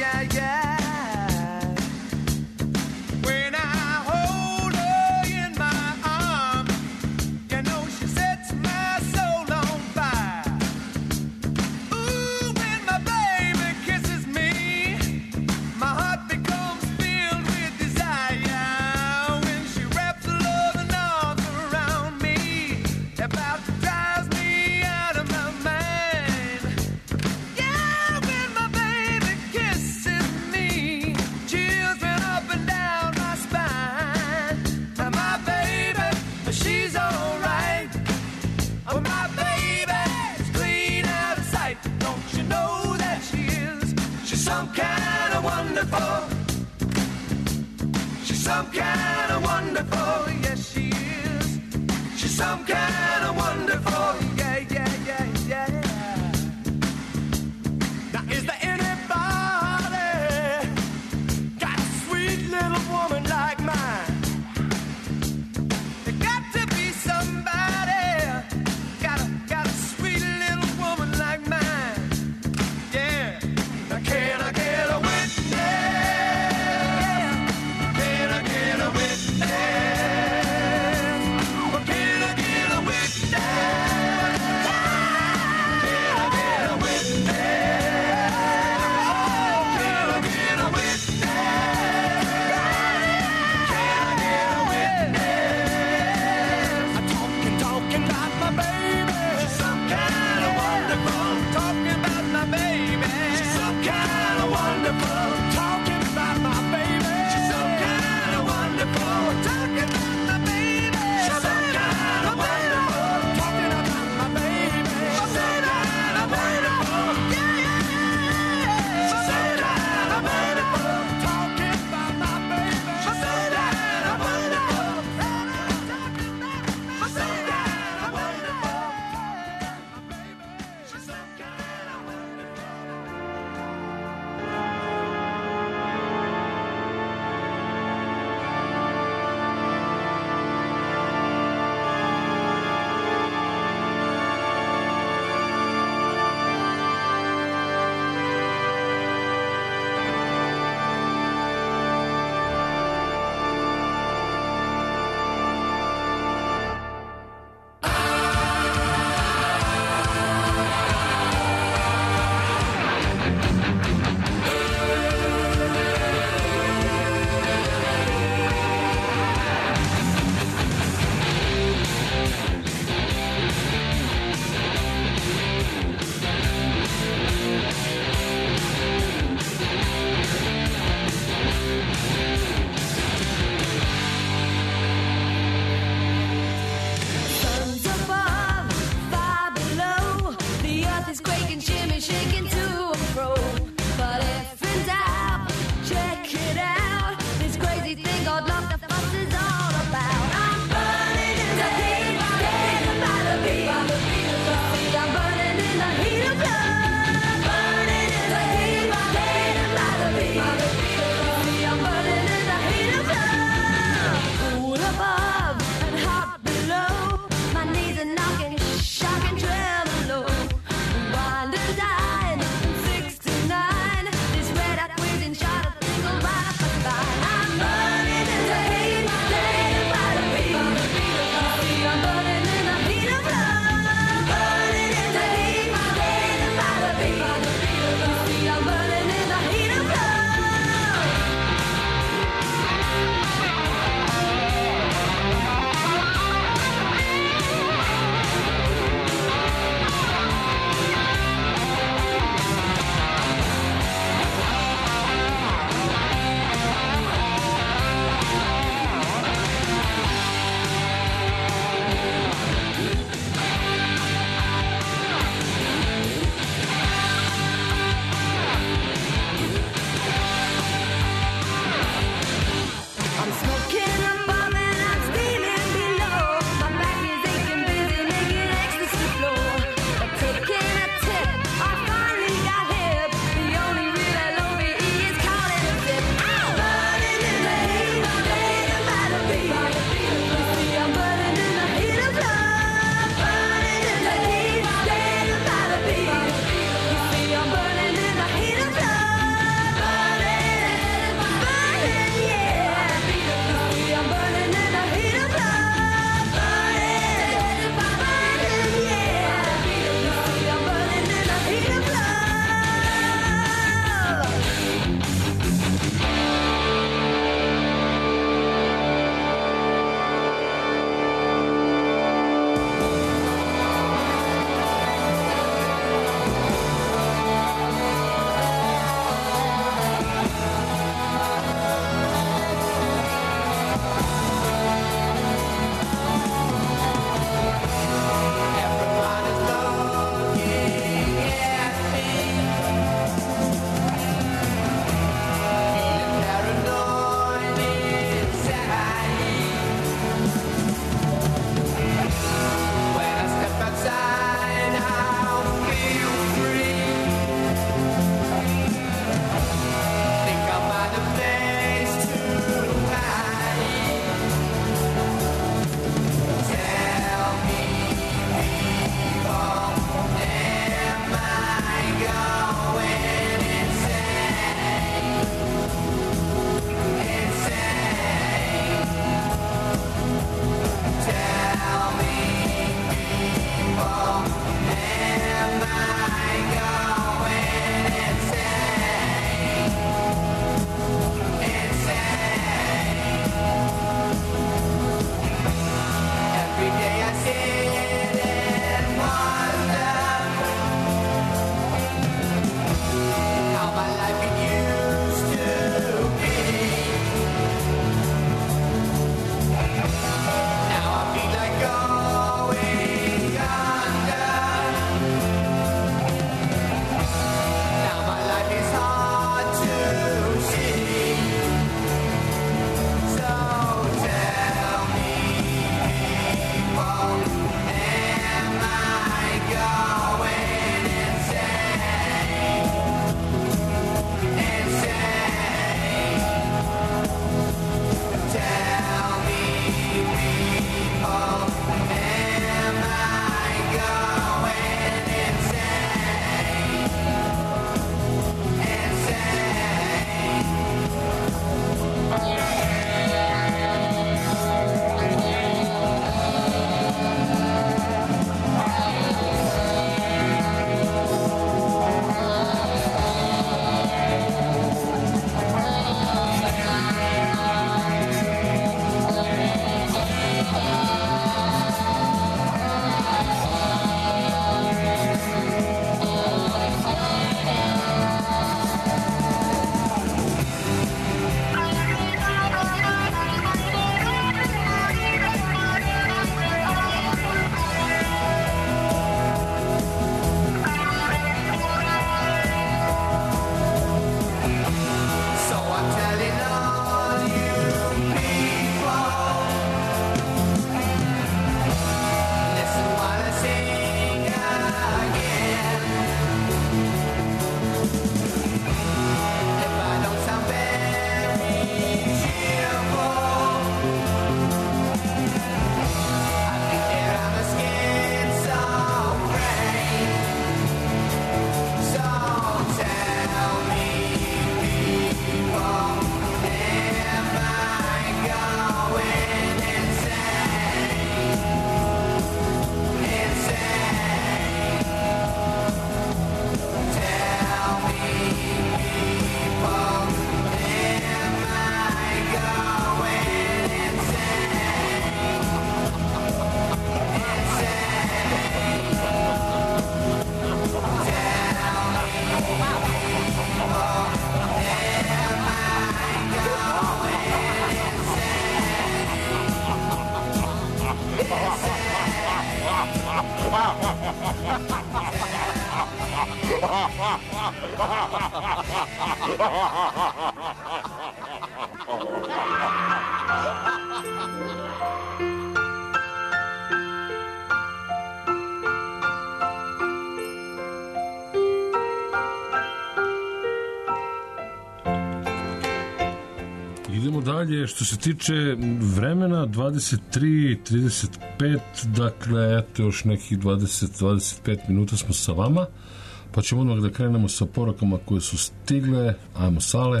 Idemo dalje, što se tiče vremena dvadeset tri trideset pet, dakle eto još nekih dvadeset do dvadeset pet minuta smo sa vama, pa ćemo odmah da krenemo sa porukama koje su stigle. Ajmo, Sale.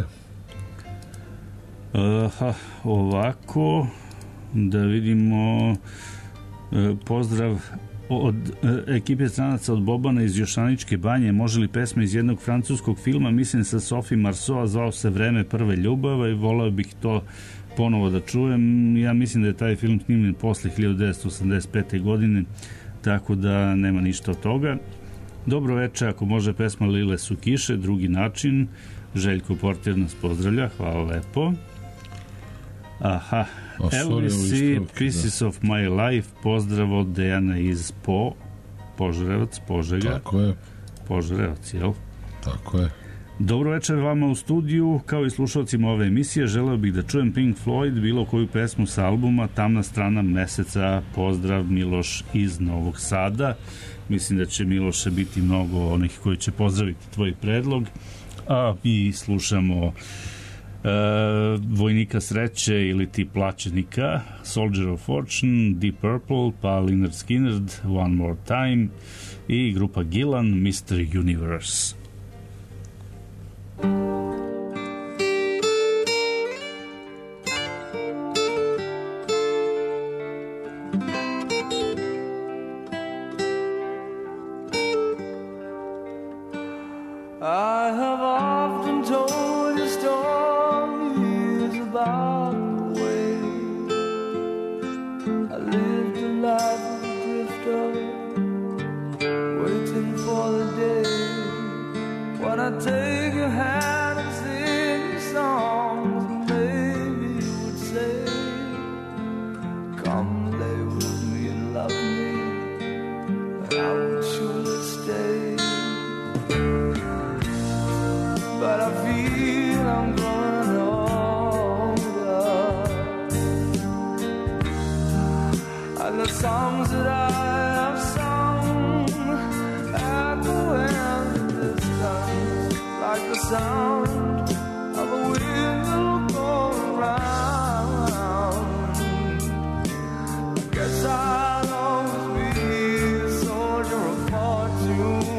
Aha, ovako da vidimo. Pozdrav od ekipe stranaca od Bobana iz Jošaničke banje. Može li pesma iz jednog francuskog filma, mislim sa Sophie Marceau, zvao se Vreme prve ljubave, i volao bih to ponovo da čujem. Ja mislim da je taj film snimljen posle hiljadu devetsto osamdeset pete. godine, tako da nema ništa od toga. Dobro večer, ako može pesma Lile su kiše, drugi način. Željko Portir nas pozdravlja, hvala lepo. Aha, L V C, Pieces of My Life, pozdrav od Dejana iz Po, Požarevac, Požega. Tako je. Požarevac, jel? Tako je. Dobro večer vama u studiju, kao i slušalcima ove emisije. Želeo bih da čujem Pink Floyd, bilo koju pesmu sa albuma Tamna strana meseca. Pozdrav, Miloš iz Novog Sada. Mislim da će, Miloše, biti mnogo onih koji će pozdraviti tvoj predlog. A i slušamo Uh, Vojnika sreće ili ti plaćenika, Soldier of Fortune, Deep Purple, pa Lynyrd Skynyrd, One More Time i grupa Gillan, mister Universe. I have often told you stories about the way I lived a life of a drifter, waiting for the day when I take your hand and sing you songs, and maybe you would say, come lay with me and love me, and I would surely stay. But I feel I'm growing older, and the songs that I have sung echo in the distance like the sound of a wheel going round. I guess I'll always be a soldier of fortune.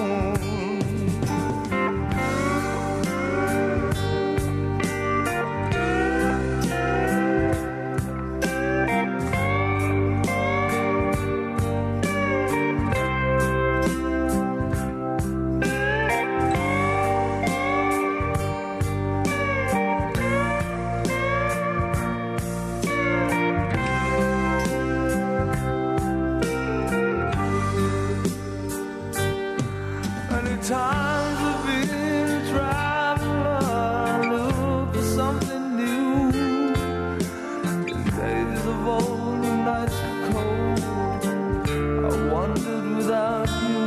Times I've been a traveler, look for something new. In days of old, the nights were cold, I wandered without you.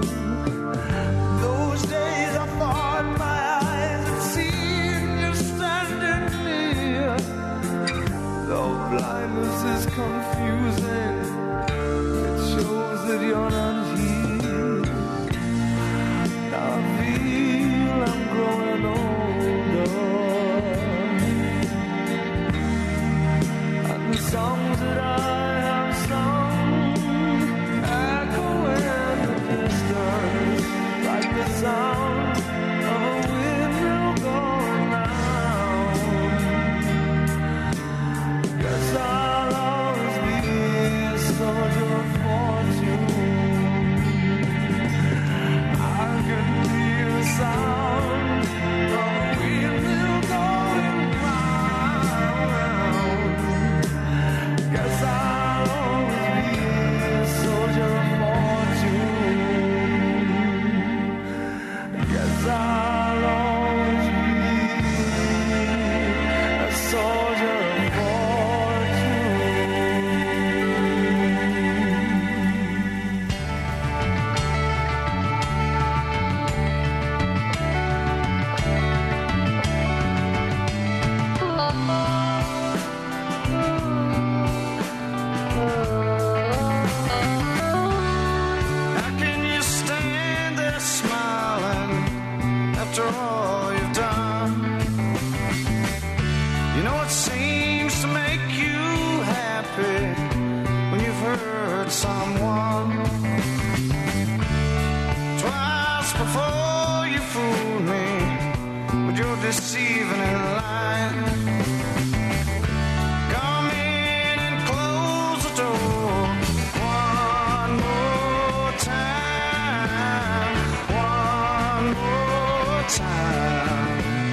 Those days I thought my eyes had seen you standing near. Though blindness is confusing, it shows that you're not here. I feel I'm growing older, and the songs that I have sung echo in the distance like the sound of a windmill going round. Guess I'll always be seems to make you happy when you've hurt someone. Twice before you fooled me with your deceiving and lying. Come in and close the door one more time, one more time.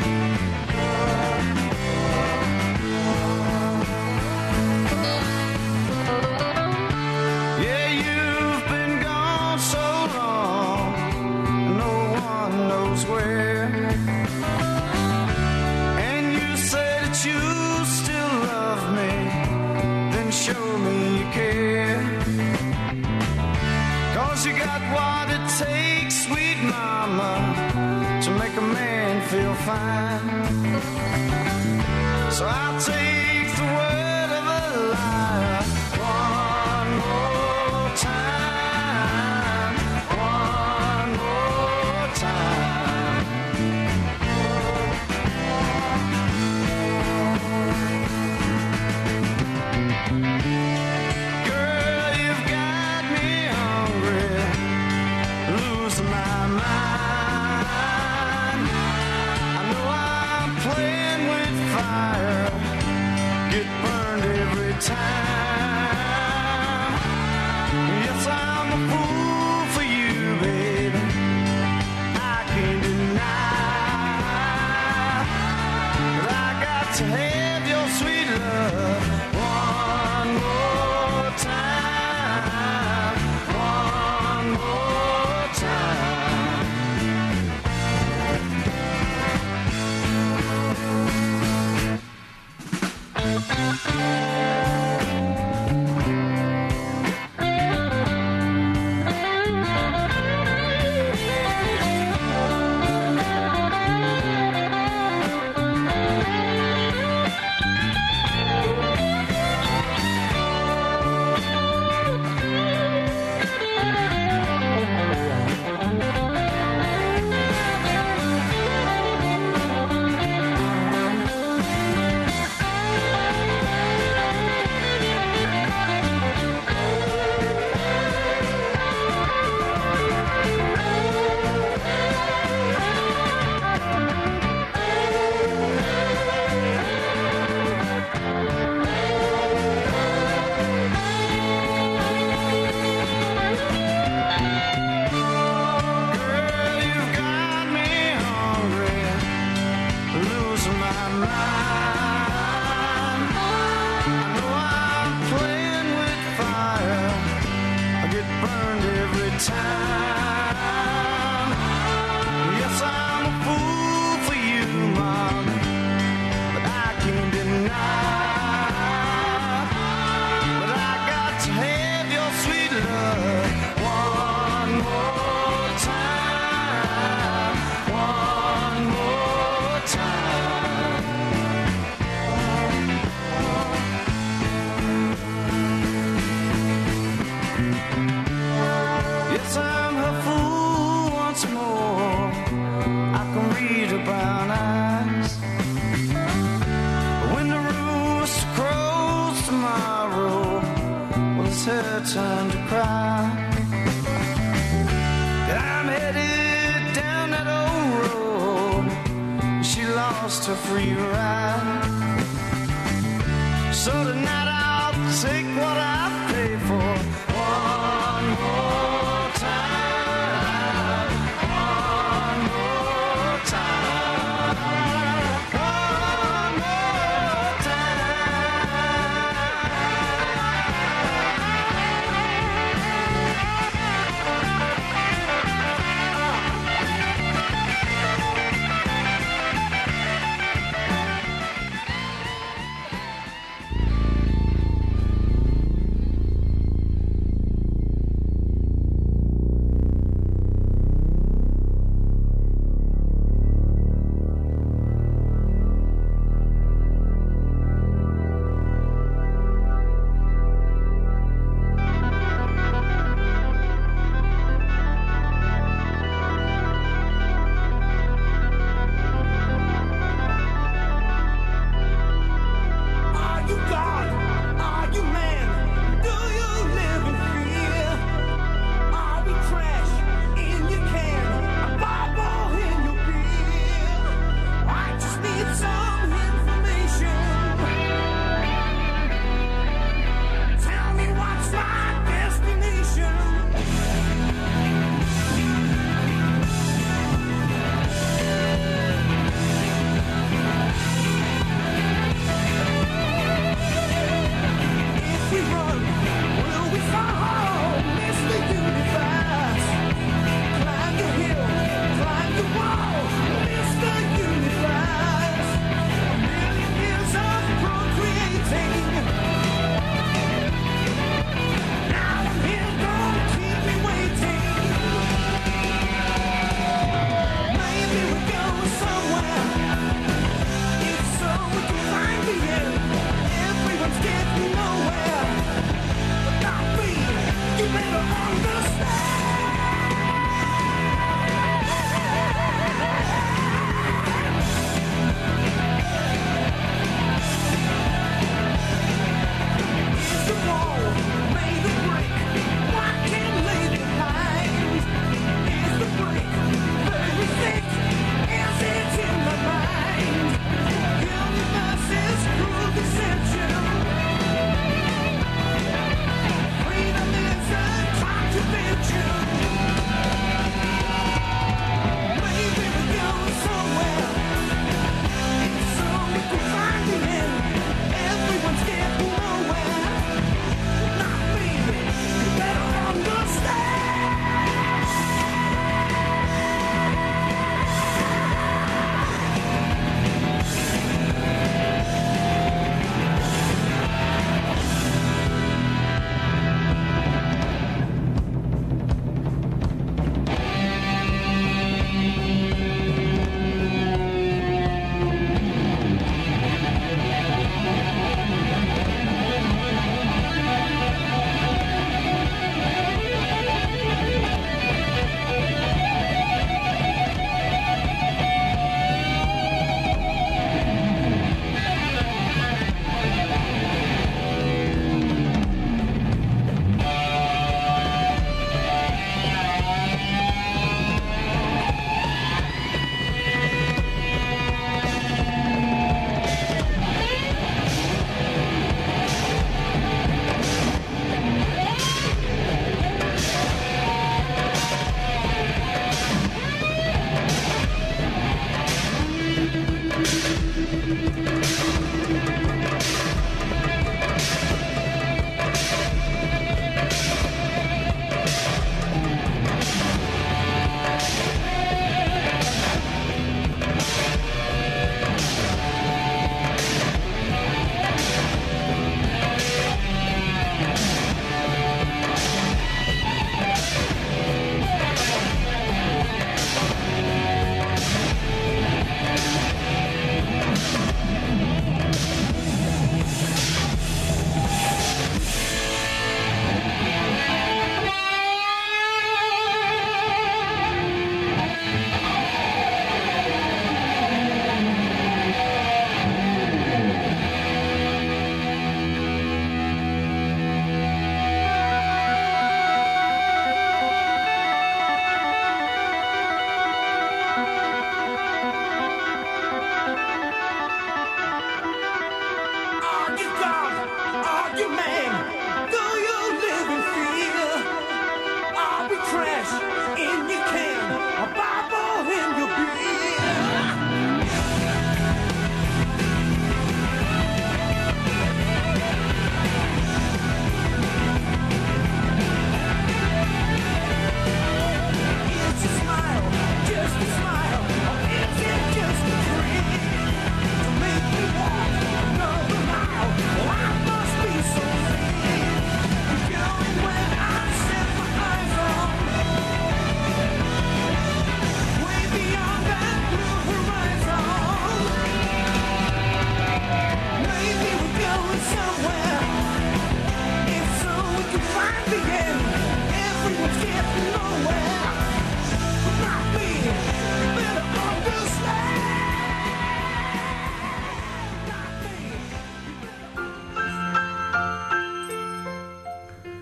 Yeah, you've been gone so long, no one knows where. And you say that you still love me, then show me you care. 'Cause you got what it takes, sweet mama, to make a man feel fine. So I'll take the word of a liar one more time, one more time. Girl, you've got me hungry, losing my mind. I know I'm playing with fire, get burned every time. Yes, I'm a fool for you, baby, I can't deny. But I got to have your sweet love one more time, one more time. Girl, you've got me hungry, losing my mind. I know I'm playing with fire, I get burned every time. Yes, I'm a fool for you, Mom, but I can't deny. But I got to have your sweet love one more time, one more time. Yes, I'm her fool once more, I can read her brown eyes. When the rooster crows tomorrow, well, it's her turn to cry. And I'm headed down that old road, she lost her free ride. So tonight I'll take what I paid for one more time, one more time, one more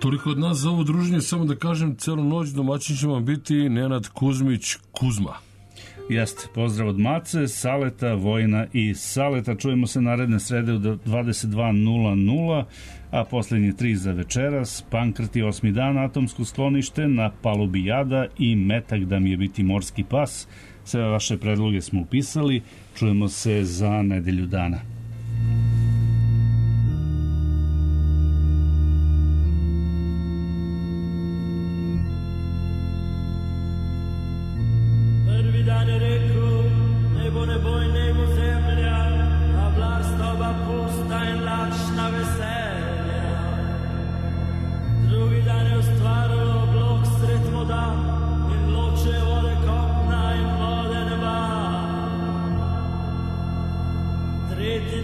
Toliko od nas za ovo druženje, samo da kažem, celu noć domaćin će vam biti Nenad Kuzmić Kuzma. Jeste, pozdrav od Mace, Saleta, Vojna i Saleta. Čujemo se naredne srede u dvadeset dva nula nula, a poslednje tri za večeras, Pankrti osmi dan, Atomsko sklonište, Na palubi jada i Metak da mi je biti morski pas. Sve vaše predloge smo upisali. Čujemo se za nedelju dana. Prvi dan je rekao, nebo ne boj, nebo zemlja, a vlastoba pusta in lačna veselja. Drugi dan je ustvarilo blok sred voda in loče vode kopna in vode neba. Tretji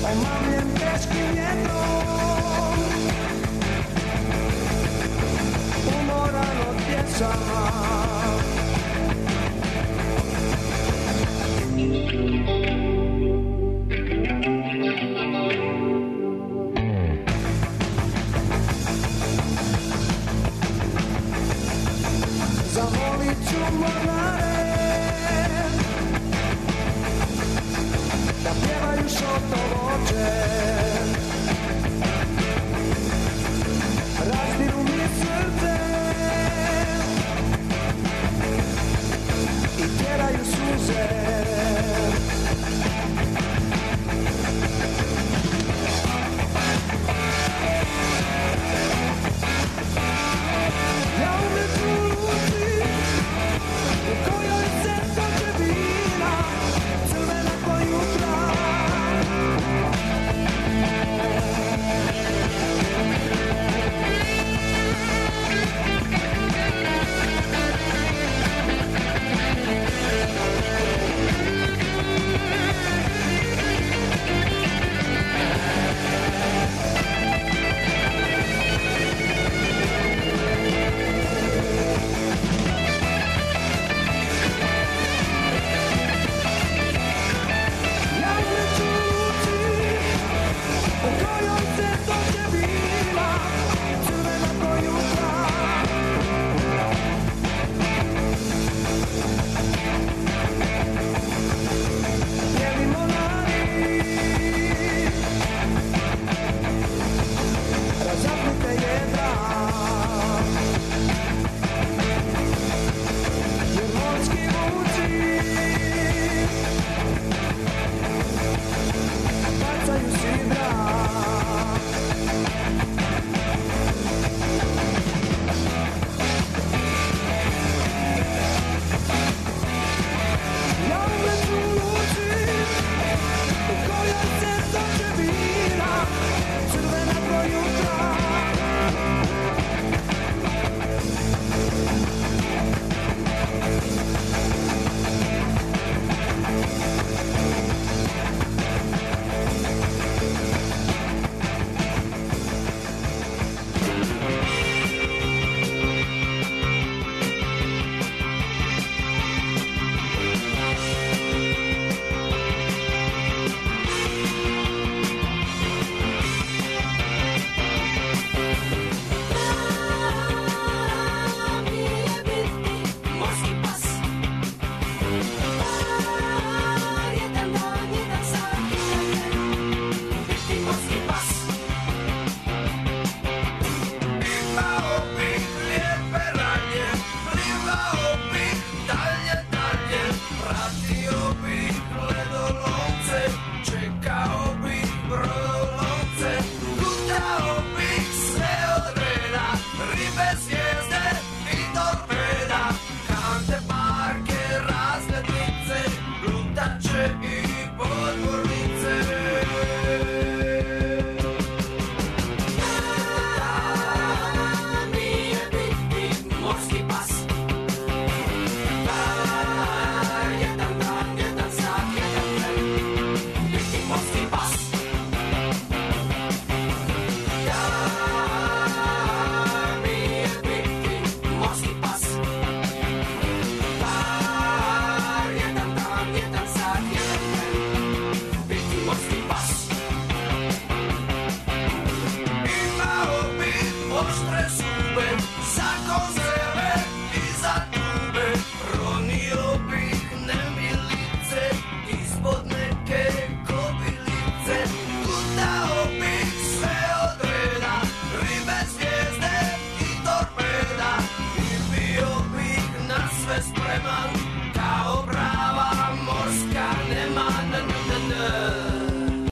omamljen teškim vjetrom, umoran od pjesama. Zamolit ću mornare da pjevaju šoto voće,